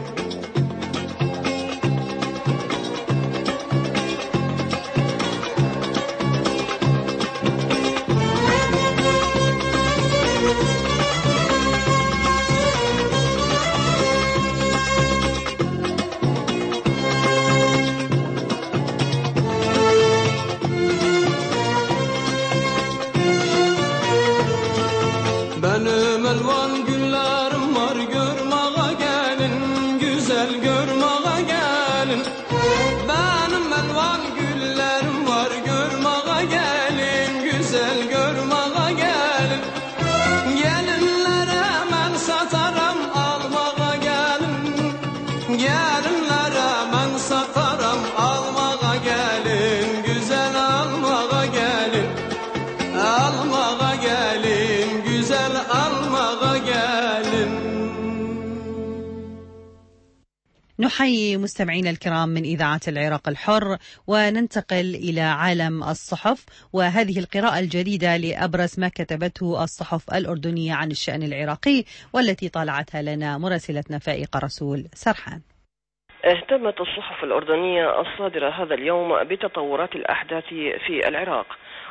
Benim elvan güllerim var, görmeye gelin, güzel görmeye gelin. Benim elvan güllerim var, görmeye gelin, güzel görmeye gelin. Gelinlere ben satarım, almaya gelin. Gelinlere ben satarım, almaya gelin, güzel almaya gelin. Almaya gelin, güzel almaya gelin. نحيي مستمعينا الكرام من إذاعة العراق الحر وننتقل إلى عالم الصحف، وهذه القراءة الجديدة لأبرز ما كتبته الصحف الأردنية عن الشأن العراقي والتي طالعتها لنا مراسلتنا فائقة رسول سرحان. اهتمت الصحف الأردنية الصادرة هذا اليوم بتطورات الأحداث في العراق،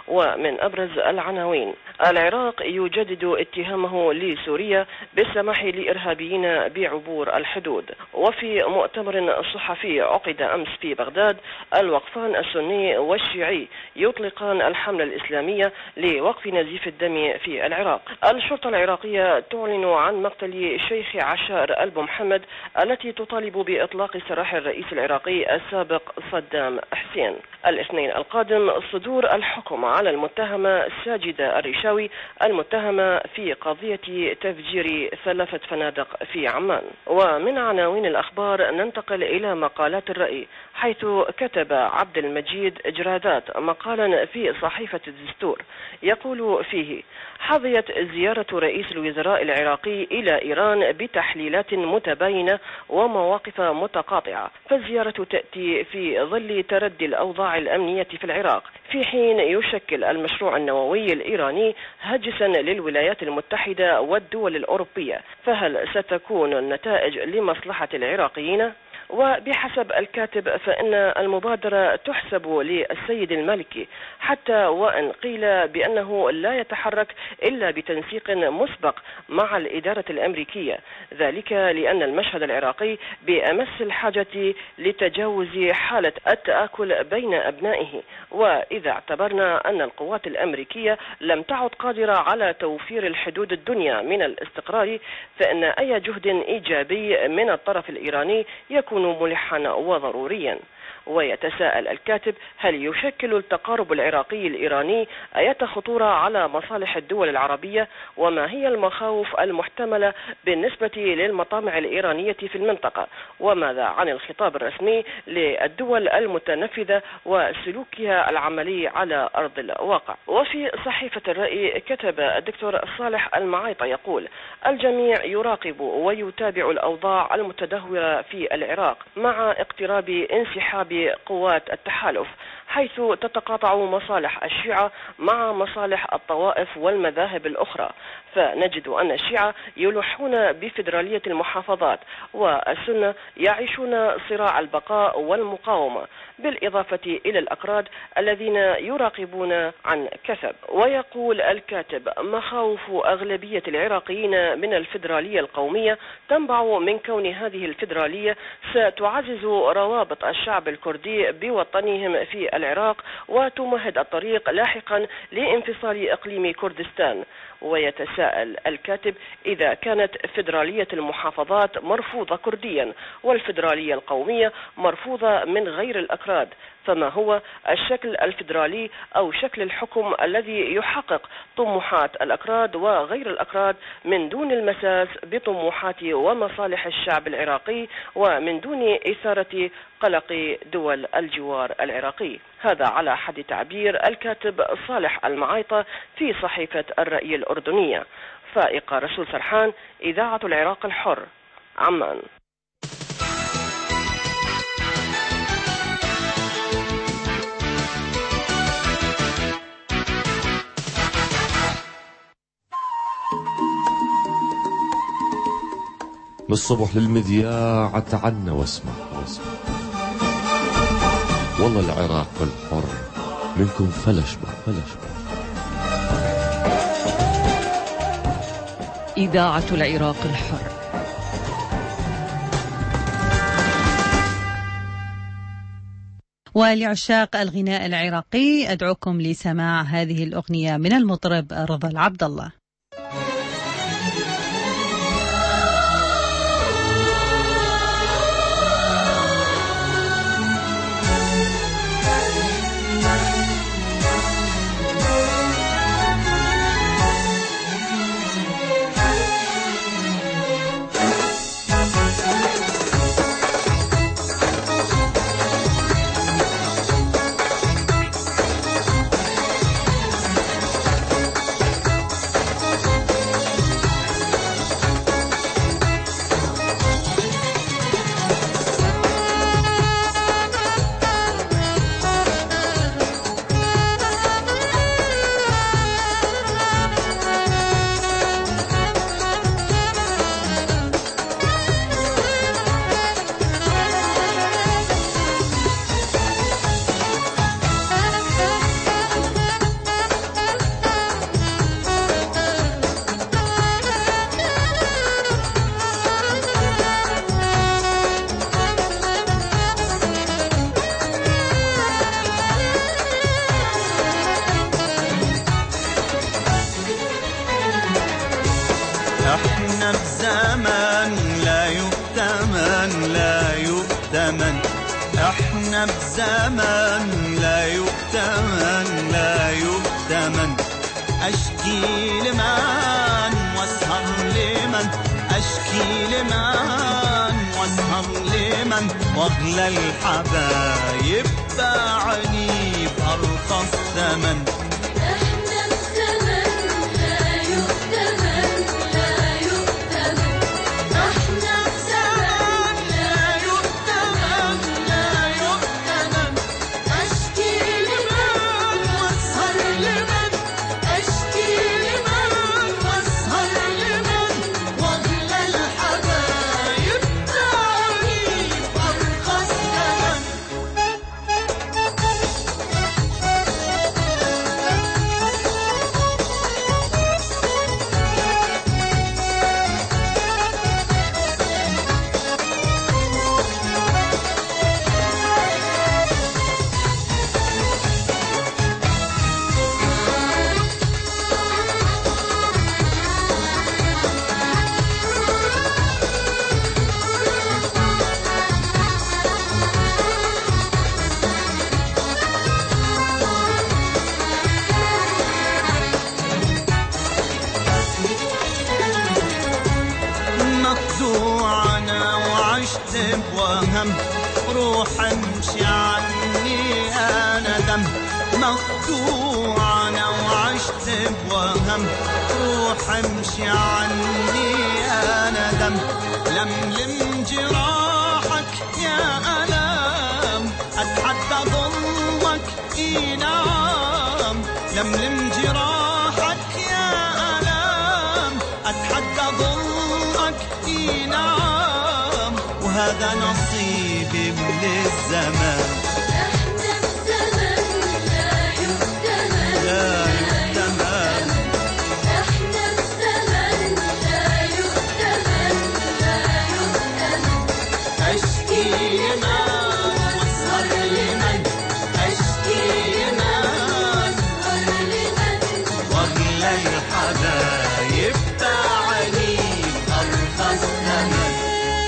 ومن أبرز العناوين: العراق يجدد اتهامه لسوريا بالسماح لإرهابيين بعبور الحدود. وفي مؤتمر صحفي عقد أمس في بغداد، الوقفان السني والشيعي يطلقان الحملة الإسلامية لوقف نزيف الدم في العراق. الشرطة العراقية تعلن عن مقتل شيخ عشائر ألبو محمد التي تطالب بإطلاق سراح الرئيس العراقي السابق صدام حسين. الاثنين القادم صدور الحكم على المتهمة ساجدة الرشاوي المتهمة في قضية تفجير ثلاثة فنادق في عمان. ومن عناوين الأخبار ننتقل إلى مقالات الرأي، حيث كتب عبد المجيد جرادات مقالا في صحيفة الدستور يقول فيه: حظيت زيارة رئيس الوزراء العراقي إلى إيران بتحليلات متباينة ومواقف متقاطعة، فالزيارة تأتي في ظل تردي الأوضاع الأمنية في العراق، في حين يشكل المشروع النووي الإيراني هاجسا للولايات المتحدة والدول الأوروبية، فهل ستكون النتائج لمصلحة العراقيين؟ وبحسب الكاتب فإن المبادرة تحسب للسيد المالكي، حتى وإن قيل بأنه لا يتحرك إلا بتنسيق مسبق مع الإدارة الأمريكية، ذلك لأن المشهد العراقي بأمس الحاجة لتجاوز حالة التآكل بين أبنائه. وإذا اعتبرنا أن القوات الأمريكية لم تعد قادرة على توفير الحدود الدنيا من الاستقرار، فإن أي جهد إيجابي من الطرف الإيراني يكون ملحا وضروريا. ويتساءل الكاتب: هل يشكل التقارب العراقي الإيراني أي خطورة على مصالح الدول العربية؟ وما هي المخاوف المحتملة بالنسبة للمطامع الإيرانية في المنطقة؟ وماذا عن الخطاب الرسمي للدول المتنفذة وسلوكها العملي على أرض الواقع؟ وفي صحيفة الرأي كتب الدكتور صالح المعايطة يقول: الجميع يراقب ويتابع الأوضاع المتدهورة في العراق مع اقتراب انسحاب قوات التحالف، حيث تتقاطع مصالح الشيعة مع مصالح الطوائف والمذاهب الأخرى، فنجد أن الشيعة يلوحون بفيدرالية المحافظات، والسنة يعيشون صراع البقاء والمقاومة، بالإضافة إلى الأكراد الذين يراقبون عن كثب. ويقول الكاتب: مخاوف أغلبية العراقيين من الفيدرالية القومية تنبع من كون هذه الفيدرالية ستعزز روابط الشعب الكردي بوطنهم في العراق وتمهد الطريق لاحقا لانفصال إقليم كردستان. ويتساءل الكاتب: إذا كانت فيدرالية المحافظات مرفوضة كرديا والفيدرالية القومية مرفوضة من غير الأكراد، فما هو الشكل الفيدرالي أو شكل الحكم الذي يحقق طموحات الأكراد وغير الأكراد من دون المساس بطموحات ومصالح الشعب العراقي ومن دون إثارة قلق دول الجوار العراقي؟ هذا على حد تعبير الكاتب صالح المعايطة في صحيفة الرأي الأردنية. فائق رسول سرحان، إذاعة العراق الحر، عمان. من الصبح للمذياع تعنا واسمع واسمع، والله العراق الحر منكم فلشبع فلشبع. إذاعة العراق الحر. ولعشاق الغناء العراقي أدعوكم لسماع هذه الأغنية من المطرب رضا العبد الله. بزمن لا يؤتمن لا يؤتمن احنا بزمن لا يؤتمن لا يؤتمن اشكي لمن واسهر لمن اشكي لمن واسهر لمن واغلى الحبايب باعني بارخص ثمن روح امشي عني انا دم مقطوع انا وعشت بوهم روح امشي عني انا دم لملم جراحك يا الم اتحدى ظلمك ينام لملم جراحك يا الم اتحدى ظلمك ينام وهذا نصيبي من الزمان احنا بزمن لا يؤتمن لا يؤتمن احنا بزمن لا يؤتمن لا يؤتمن اشكي لمن واسهر لمن اشكي لمن واسهر لمن واغلى الحبايب باعني ارخص ثمن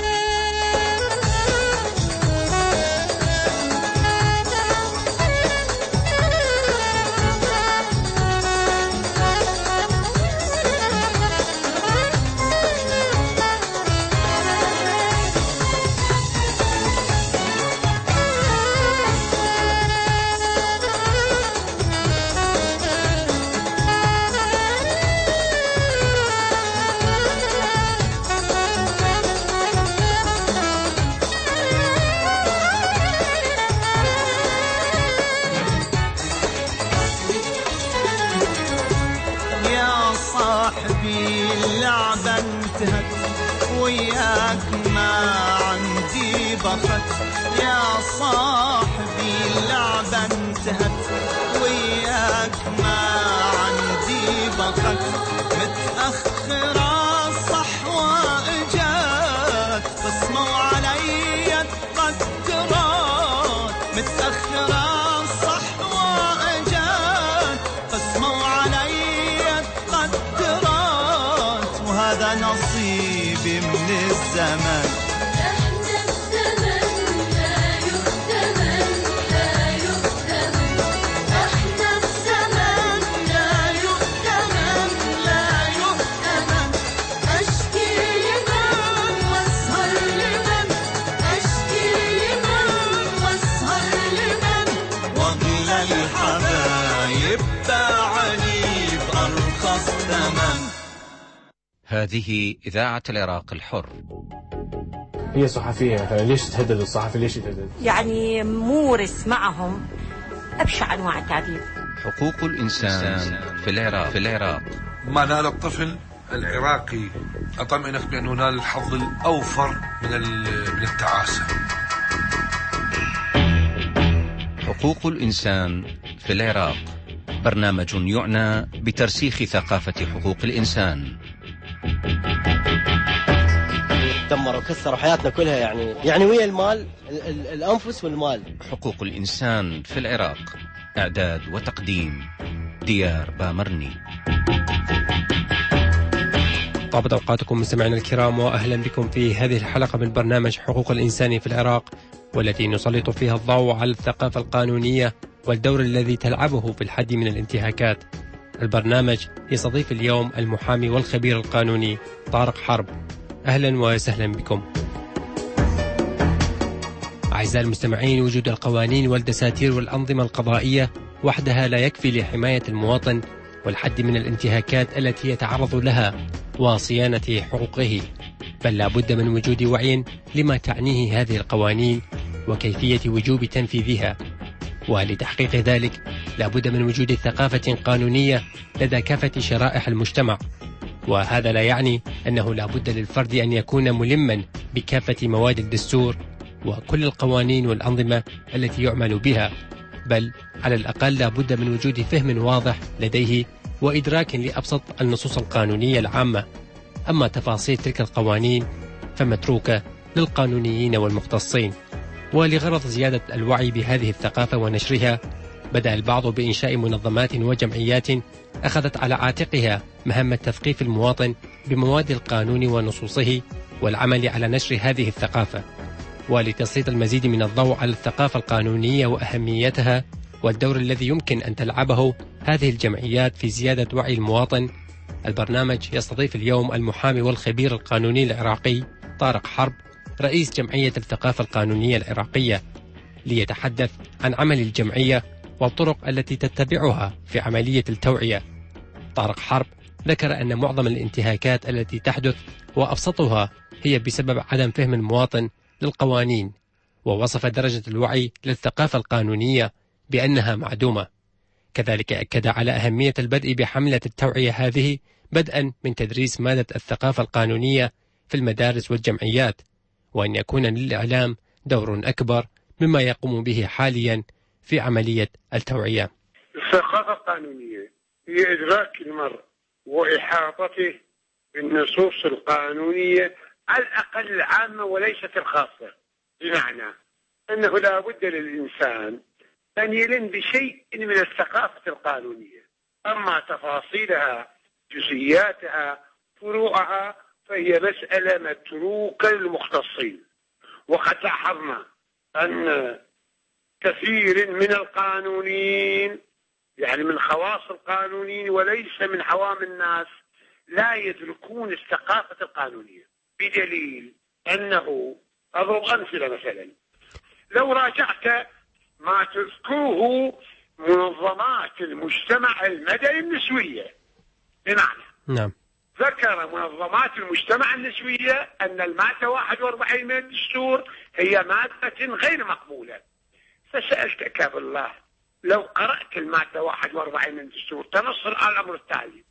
وياك ما عندي بخت يا صاحبي اللعبة انتهت وياك ما عندي بخت متأخرة صحوة اجت قسموا علي التقدرات متأخرة صحوة اجت قسموا علي التقدرات وهذا نصيبي من الزمان احنا بزمن لا يؤتمن لا يؤتمن احنا بزمن لا يؤتمن لا يؤتمن اشكي لمن واسهر لمن اشكي لمن واسهر لمن واغلى الحبايب باعني بارخص ثمن. هذه إذاعة العراق الحر. هي صحفية مثلا ليش تهدد الصحفي ليش يتهدد؟ يعني مورس معهم أبشع أنواع التعذيب. حقوق الإنسان في العراق في العراق ما نال الطفل العراقي أطمئنك بأنه نال الحظ الأوفر من من التعاسة. حقوق الإنسان في العراق برنامج يعنى بترسيخ ثقافة حقوق الإنسان. دمروا كسروا حياتنا كلها يعني يعني ويا المال ال- الأنفس والمال. حقوق الإنسان في العراق إعداد وتقديم ديار بامرني. طابت أوقاتكم مستمعينا الكرام، وأهلا بكم في هذه الحلقة من برنامج حقوق الإنسان في العراق، والتي نسلط فيها الضوء على الثقافة القانونية والدور الذي تلعبه في الحد من الانتهاكات. البرنامج يستضيف اليوم المحامي والخبير القانوني طارق حرب. أهلا وسهلا بكم. أعزائي المستمعين، وجود القوانين والدساتير والأنظمة القضائية وحدها لا يكفي لحماية المواطن والحد من الانتهاكات التي يتعرض لها وصيانة حقوقه، بل لا بد من وجود وعي لما تعنيه هذه القوانين وكيفية وجوب تنفيذها. ولتحقيق ذلك لا بد من وجود ثقافة قانونية لدى كافة شرائح المجتمع، وهذا لا يعني أنه لا بد للفرد أن يكون ملما بكافة مواد الدستور وكل القوانين والأنظمة التي يعمل بها، بل على الأقل لا بد من وجود فهم واضح لديه وإدراك لأبسط النصوص القانونية العامة. أما تفاصيل تلك القوانين فمتروكة للقانونيين والمختصين. ولغرض زيادة الوعي بهذه الثقافة ونشرها، بدأ البعض بإنشاء منظمات وجمعيات أخذت على عاتقها مهمة تثقيف المواطن بمواد القانون ونصوصه والعمل على نشر هذه الثقافة. ولتسليط المزيد من الضوء على الثقافة القانونية وأهميتها والدور الذي يمكن أن تلعبه هذه الجمعيات في زيادة وعي المواطن، البرنامج يستضيف اليوم المحامي والخبير القانوني العراقي طارق حرب، رئيس جمعية الثقافة القانونية العراقية، ليتحدث عن عمل الجمعية والطرق التي تتبعها في عملية التوعية. طارق حرب ذكر أن معظم الانتهاكات التي تحدث وأبسطها هي بسبب عدم فهم المواطن للقوانين، ووصف درجة الوعي للثقافة القانونية بأنها معدومة. كذلك أكد على أهمية البدء بحملة التوعية هذه بدءا من تدريس مادة الثقافة القانونية في المدارس والجمعيات، وأن يكون للإعلام دور أكبر مما يقوم به حاليا في عملية التوعية. الثقافة القانونية هي إدراك المرء وإحاطته بالنصوص القانونية على الأقل العامة وليست الخاصة، بمعنى أنه لا بد للإنسان أن يلم بشيء من الثقافة القانونية، أما تفاصيلها جزئياتها فروعها فهي مسألة متروكة للمختصين. وقد لاحظنا أن كثير من القانونيين، يعني من خواص القانونيين وليس من عوام الناس، لا يدركون الثقافة القانونية، بدليل أنه أضرب أمثلة. مثلا لو راجعت ما تذكره منظمات المجتمع المدني النسوية، بمعنى نعم ذكر منظمات المجتمع النسوية أن المادة واحد وأربعين من الدستور هي مادة غير مقبولة. فسألتك بالله، لو قرأت المادة واحد وأربعين من الدستور تنص على الأمر التالي: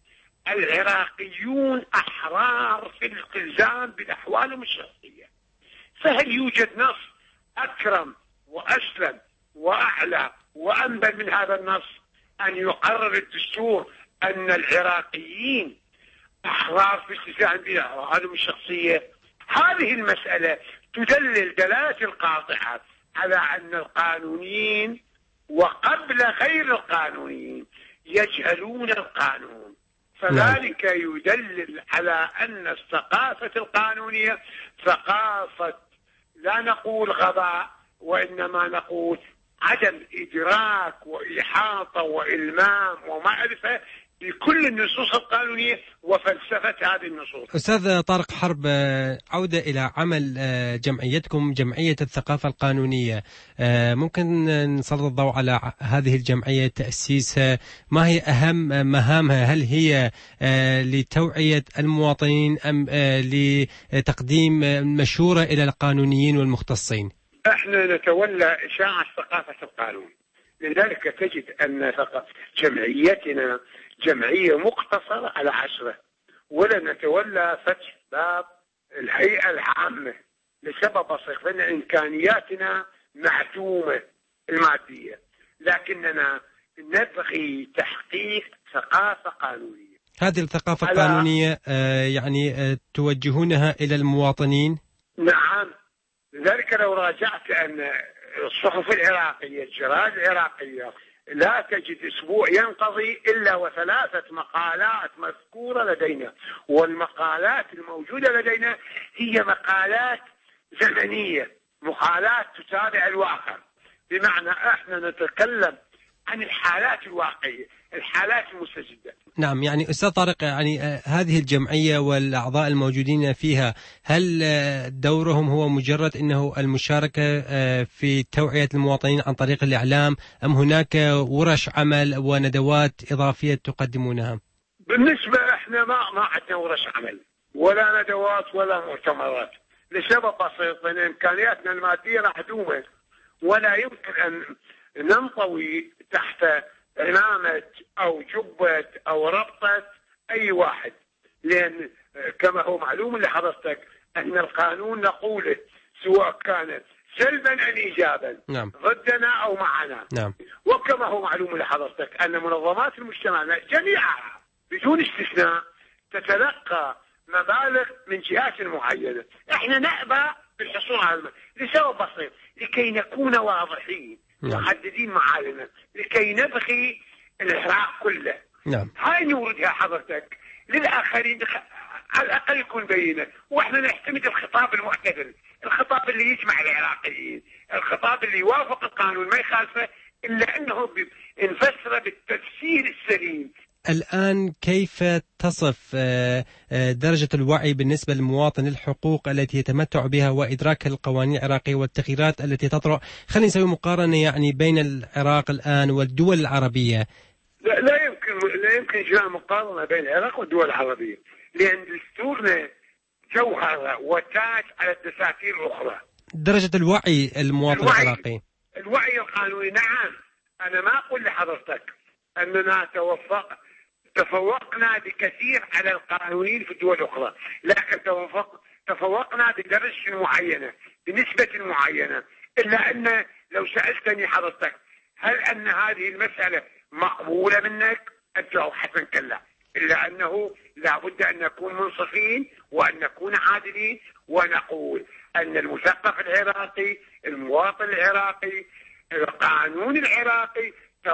العراقيون أحرار في الالتزام بأحوالهم الشخصية. فهل يوجد نص أكرم وأسلم وأعلى وأنبل من هذا النص أن يقرر الدستور أن العراقيين أحرار في الالتزام بأحوالهم الشخصية؟ هذه المسألة تدلل دلالة القاطعة على أن القانونيين وقبل غير القانونيين يجهلون القانون، فذلك يدلل على أن الثقافة القانونية ثقافة لا نقول غباء، وإنما نقول عدم إدراك وإحاطة وإلمام ومعرفة بكل النصوص القانونية وفلسفة هذه النصوص. أستاذ طارق حرب، عودة إلى عمل جمعيتكم، جمعية الثقافة القانونية، ممكن نسلط الضوء على هذه الجمعية، تأسيسها، ما هي أهم مهامها؟ هل هي لتوعية المواطنين أم لتقديم مشورة إلى القانونيين والمختصين؟ احنا نتولى إشاعة ثقافة القانون، لذلك تجد أن جمعيتنا جمعية مقتصرة على عشرة، ولا نتولى فتح باب الهيئة العامة لسبب بسيط، فإن إمكانياتنا معدومة المادية، لكننا نبغي تحقيق ثقافة قانونية. هذه الثقافة القانونية آه يعني آه توجهونها إلى المواطنين؟ نعم، لذلك لو راجعت أن الصحف العراقية، الجرائد العراقية، لا تجد أسبوع ينقضي إلا وثلاثة مقالات مذكورة لدينا، والمقالات الموجودة لدينا هي مقالات زمنية، مقالات تتابع الواقع، بمعنى احنا نتكلم عن الحالات الواقعية، الحالات المستجدة. نعم، يعني أستاذ طارق، يعني هذه الجمعية والأعضاء الموجودين فيها هل دورهم هو مجرد أنه المشاركة في توعية المواطنين عن طريق الإعلام، أم هناك ورش عمل وندوات إضافية تقدمونها؟ بالنسبة احنا ما ما عندنا ورش عمل ولا ندوات ولا مؤتمرات، لسبب بسيط، ان امكانياتنا المادية محدودة، ولا يمكن ان ننطوي تحت عمامة او جبة او ربطة اي واحد، لان كما هو معلوم لحضرتك ان القانون نقوله سواء كان سلبا ام ايجابا، نعم، ضدنا او معنا، نعم. وكما هو معلوم لحضرتك ان منظمات المجتمع جميعها بدون استثناء تتلقى مبالغ من جهات معينة. احنا نأبى بالحصول على المال لسبب بسيط، لكي نكون واضحين محددين معالمنا، لكي نبغي العراق كله. نعم. هاي نوردها حضرتك للآخرين على الأقل يكون بينة، واحنا نعتمد الخطاب المعتدل، الخطاب اللي يجمع العراقيين، الخطاب اللي يوافق القانون ما يخالفه، إلا أنه نفسره بالتفسير السليم. الآن كيف تصف درجة الوعي بالنسبة للمواطن الحقوق التي يتمتع بها وإدراك القوانين العراقية والتغييرات التي تطرأ؟ خلينا نسوي مقارنة يعني بين العراق الآن والدول العربية. لا, لا يمكن لا يمكن إجراء مقارنة بين العراق والدول العربية، لأن دستورنا جوهرة وتاج على الدساتير الأخرى. درجة الوعي المواطن الوعي العراقي، الوعي القانوني، نعم. أنا ما أقول لحضرتك أننا توفق تفوقنا بكثير على القانونيين في الدول الأخرى، لكن توفق تفوقنا بدرجة معينة بنسبة معينة، إلا أن لو سألتني حضرتك هل أن هذه المسألة مقبولة منك؟ الجواب حسن كلا، إلا أنه لابد أن نكون منصفين وأن نكون عادلين ونقول أن المثقف العراقي، المواطن العراقي، القانون العراقي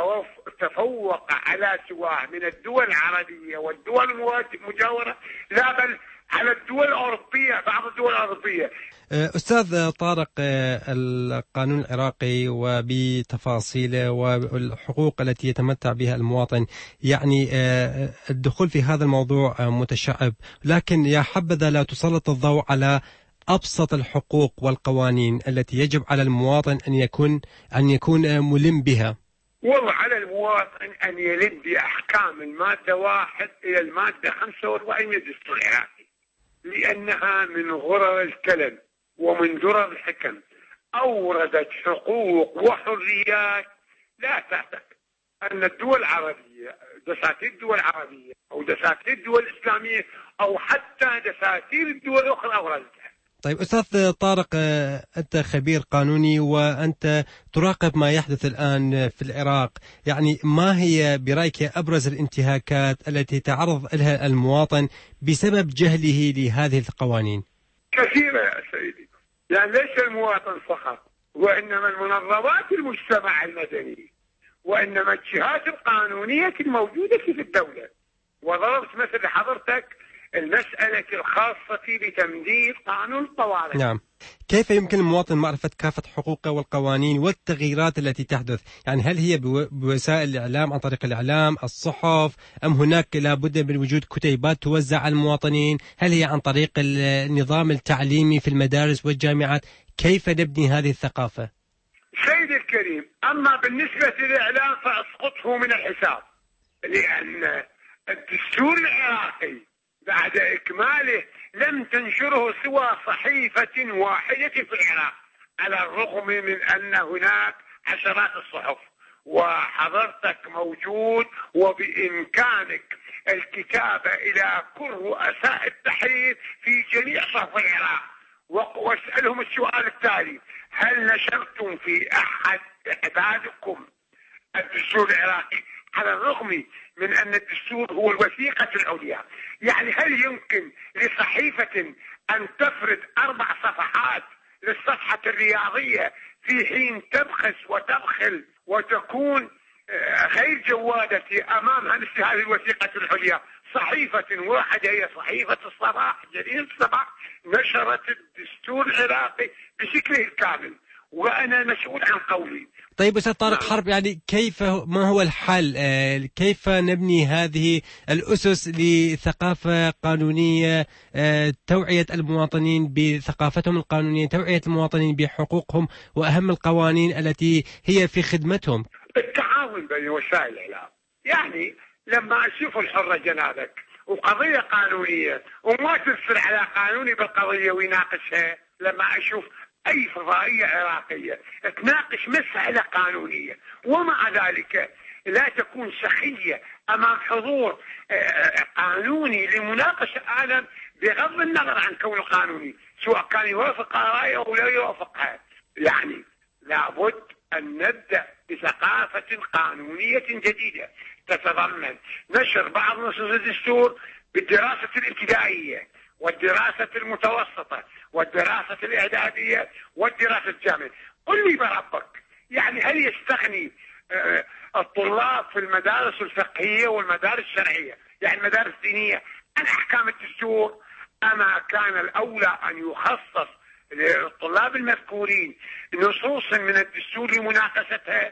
تفوق على سواه من الدول العربية والدول المجاورة، لا بل على الدول الأوروبية، بعض الدول الأوروبية. أستاذ طارق، القانون العراقي وبتفاصيله والحقوق التي يتمتع بها المواطن، يعني الدخول في هذا الموضوع متشعب، لكن يا حبذا لا تسلط الضوء على أبسط الحقوق والقوانين التي يجب على المواطن أن يكون أن يكون ملم بها. والله على المواطن أن يلم بأحكام المادة واحد إلى المادة خمسة وأربعين من الدستور العراقي، لأنها من غرر الكلم ومن درر الحكم، أوردت حقوق وحريات لا تعتقد أن الدول العربية، دساتير الدول العربية أو دساتير الدول الإسلامية أو حتى دساتير الدول الأخرى أوردتها. طيب أستاذ طارق، أنت خبير قانوني وأنت تراقب ما يحدث الآن في العراق، يعني ما هي برأيك أبرز الانتهاكات التي تعرض لها المواطن بسبب جهله لهذه القوانين؟ كثيرة يا سيدي، يعني ليس المواطن فقط، وإنما المنظمات المجتمع المدني، وإنما الجهات القانونية الموجودة في الدولة. وضربت مثل حضرتك المسألة الخاصة بتمديد قانون الطوارئ. نعم. كيف يمكن المواطن معرفة كافة حقوقه والقوانين والتغييرات التي تحدث؟ يعني هل هي بوسائل الإعلام، عن طريق الإعلام، الصحف، أم هناك لابد من وجود كتيبات توزع على المواطنين؟ هل هي عن طريق النظام التعليمي في المدارس والجامعات؟ كيف نبني هذه الثقافة؟ سيدي الكريم، أما بالنسبة للإعلام فأسقطه من الحساب، لأن الدستور العراقي بعد إكماله لم تنشره سوى صحيفة واحدة في العراق، على الرغم من أن هناك عشرات الصحف، وحضرتك موجود وبإمكانك الكتابة إلى كل رؤساء التحرير في جميع صحف العراق، واسألهم السؤال التالي: هل نشرتم في أحد عبادكم الدستور العراقي؟ على الرغم من أن الدستور هو الوثيقة العليا. يعني هل يمكن لصحيفة أن تفرد أربع صفحات للصفحة الرياضية في حين تبخس وتبخل وتكون غير جوادة أمامها مثل هذه الوثيقة العليا. صحيفة واحدة هي صحيفة الصباح، جريدة الصباح، نشرت الدستور العراقي بشكله الكامل، وأنا مسؤول عن قولي. طيب أستاذ طارق حرب، يعني كيف ما هو الحل؟ كيف نبني هذه الأسس لثقافة قانونية، توعية المواطنين بثقافتهم القانونية، توعية المواطنين بحقوقهم وأهم القوانين التي هي في خدمتهم؟ التعاون بين وسائل الإعلام. يعني لما أشوف الحرة جنابك وقضية قانونية وما تدخل على قانوني بالقضية ويناقشها، لما أشوف أي فضائية عراقية تناقش مسألة قانونية ومع ذلك لا تكون سخية أمام حضور قانوني لمناقشة أعلم بغض النظر عن كونه قانوني، سواء كان يوافق آرائه أو لا يوافقها. يعني لابد أن نبدأ بثقافة قانونية جديدة تتضمن نشر بعض نصوص الدستور بالدراسة الابتدائية والدراسة المتوسطة والدراسة الإعدادية والدراسة الجامعية. قل لي بربك، يعني هل يستغني الطلاب في المدارس الفقهية والمدارس الشرعية، يعني المدارس الدينية، عن أحكام الدستور؟ أما كان الأولى أن يخصص للطلاب المذكورين نصوص من الدستور لمناقشتها،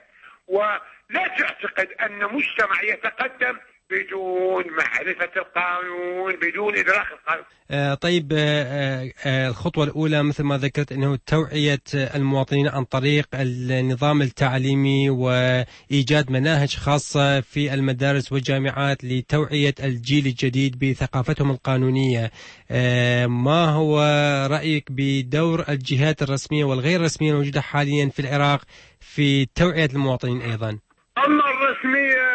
ولا تعتقد أن مجتمع يتقدم بدون معرفة القانون، بدون إدراك القانون. آه طيب آه آه الخطوة الأولى مثل ما ذكرت أنه توعية المواطنين عن طريق النظام التعليمي وإيجاد مناهج خاصة في المدارس والجامعات لتوعية الجيل الجديد بثقافتهم القانونية. آه ما هو رأيك بدور الجهات الرسمية والغير رسمية الموجودة حاليا في العراق في توعية المواطنين أيضا؟ أما الرسمية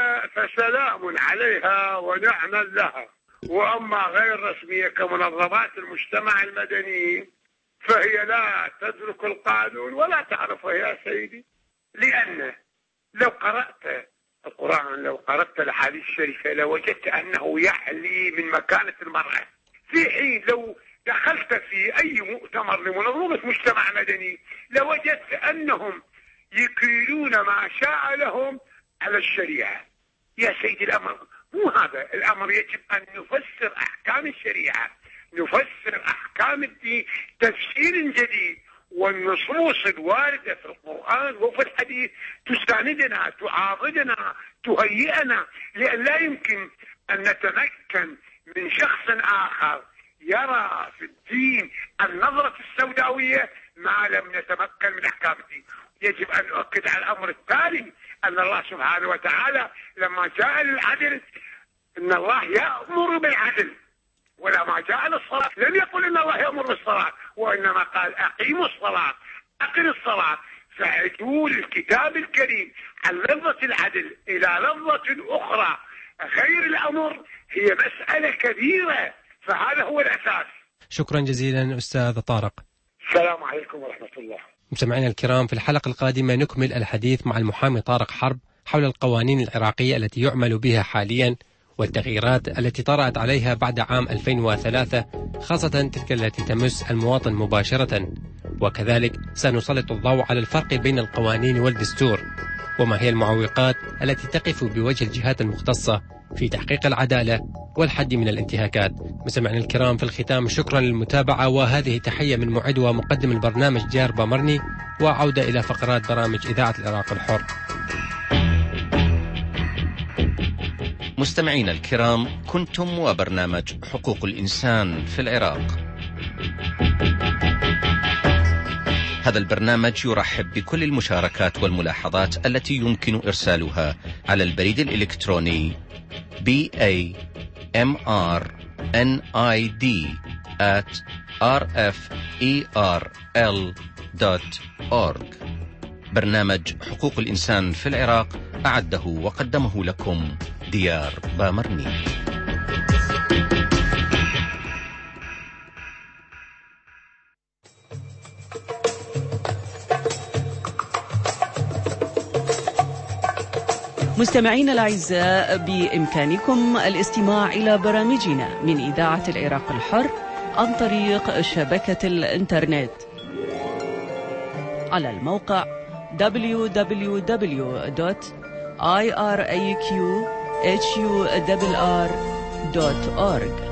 فسلام عليها ونعمل لها، وأما غير رسمية كمنظمات المجتمع المدني فهي لا تدرك القانون ولا تعرفه يا سيدي. لأن لو قرأت القرآن، لو قرأت الأحاديث الشريفة، لوجدت أنه يعلي من مكانة المرأة، في حين لو دخلت في أي مؤتمر لمنظمة مجتمع مدني لوجدت أنهم يكيلون ما شاء لهم على الشريعة. يا سيدي الأمر مو هذا الأمر، يجب أن نفسر أحكام الشريعة، نفسر أحكام الدين تفسير جديد، والنصوص الواردة في القرآن وفي الحديث تساندنا، تعاضدنا، تهيئنا، لأن لا يمكن أن نتمكن من شخص آخر يرى في الدين النظرة السوداوية ما لم نتمكن من أحكام الدين. يجب أن نؤكد على الأمر التالي، أن الله سبحانه وتعالى لما جاء للعدل إن الله يأمر بالعدل، ولما جاء للصلاة لم يقل إن الله يأمر بالصلاة، وإنما قال أقيموا الصلاة، أقم الصلاة. فعدول الكتاب الكريم عن لفظة العدل إلى لفظة أخرى غير الأمر هي مسألة كبيرة، فهذا هو الأساس. شكرا جزيلا أستاذ طارق. السلام عليكم ورحمة الله. مستمعينا الكرام، في الحلقة القادمة نكمل الحديث مع المحامي طارق حرب حول القوانين العراقية التي يعمل بها حاليا والتغييرات التي طرأت عليها بعد عام ألفين وثلاثة، خاصة تلك التي تمس المواطن مباشرة. وكذلك سنسلط الضوء على الفرق بين القوانين والدستور، وما هي المعوقات التي تقف بوجه الجهات المختصة في تحقيق العدالة والحد من الانتهاكات. مستمعينا الكرام، في الختام شكرا للمتابعة، وهذه تحية من معد ومقدم البرنامج ديار بامرني، وعودة إلى فقرات برامج إذاعة العراق الحر. مستمعينا الكرام، كنتم وبرنامج حقوق الإنسان في العراق. هذا البرنامج يرحب بكل المشاركات والملاحظات التي يمكن إرسالها على البريد الإلكتروني بي إيه إم آر إن آي دي آت آر إف إي آر إل دوت أورج. برنامج حقوق الإنسان في العراق أعده وقدمه لكم ديار بامرني. مستمعينا الأعزاء، بإمكانكم الاستماع إلى برامجنا من إذاعة العراق الحر عن طريق شبكة الإنترنت على الموقع دبليو دبليو دبليو دوت I R A Q H U R R دوت أورج.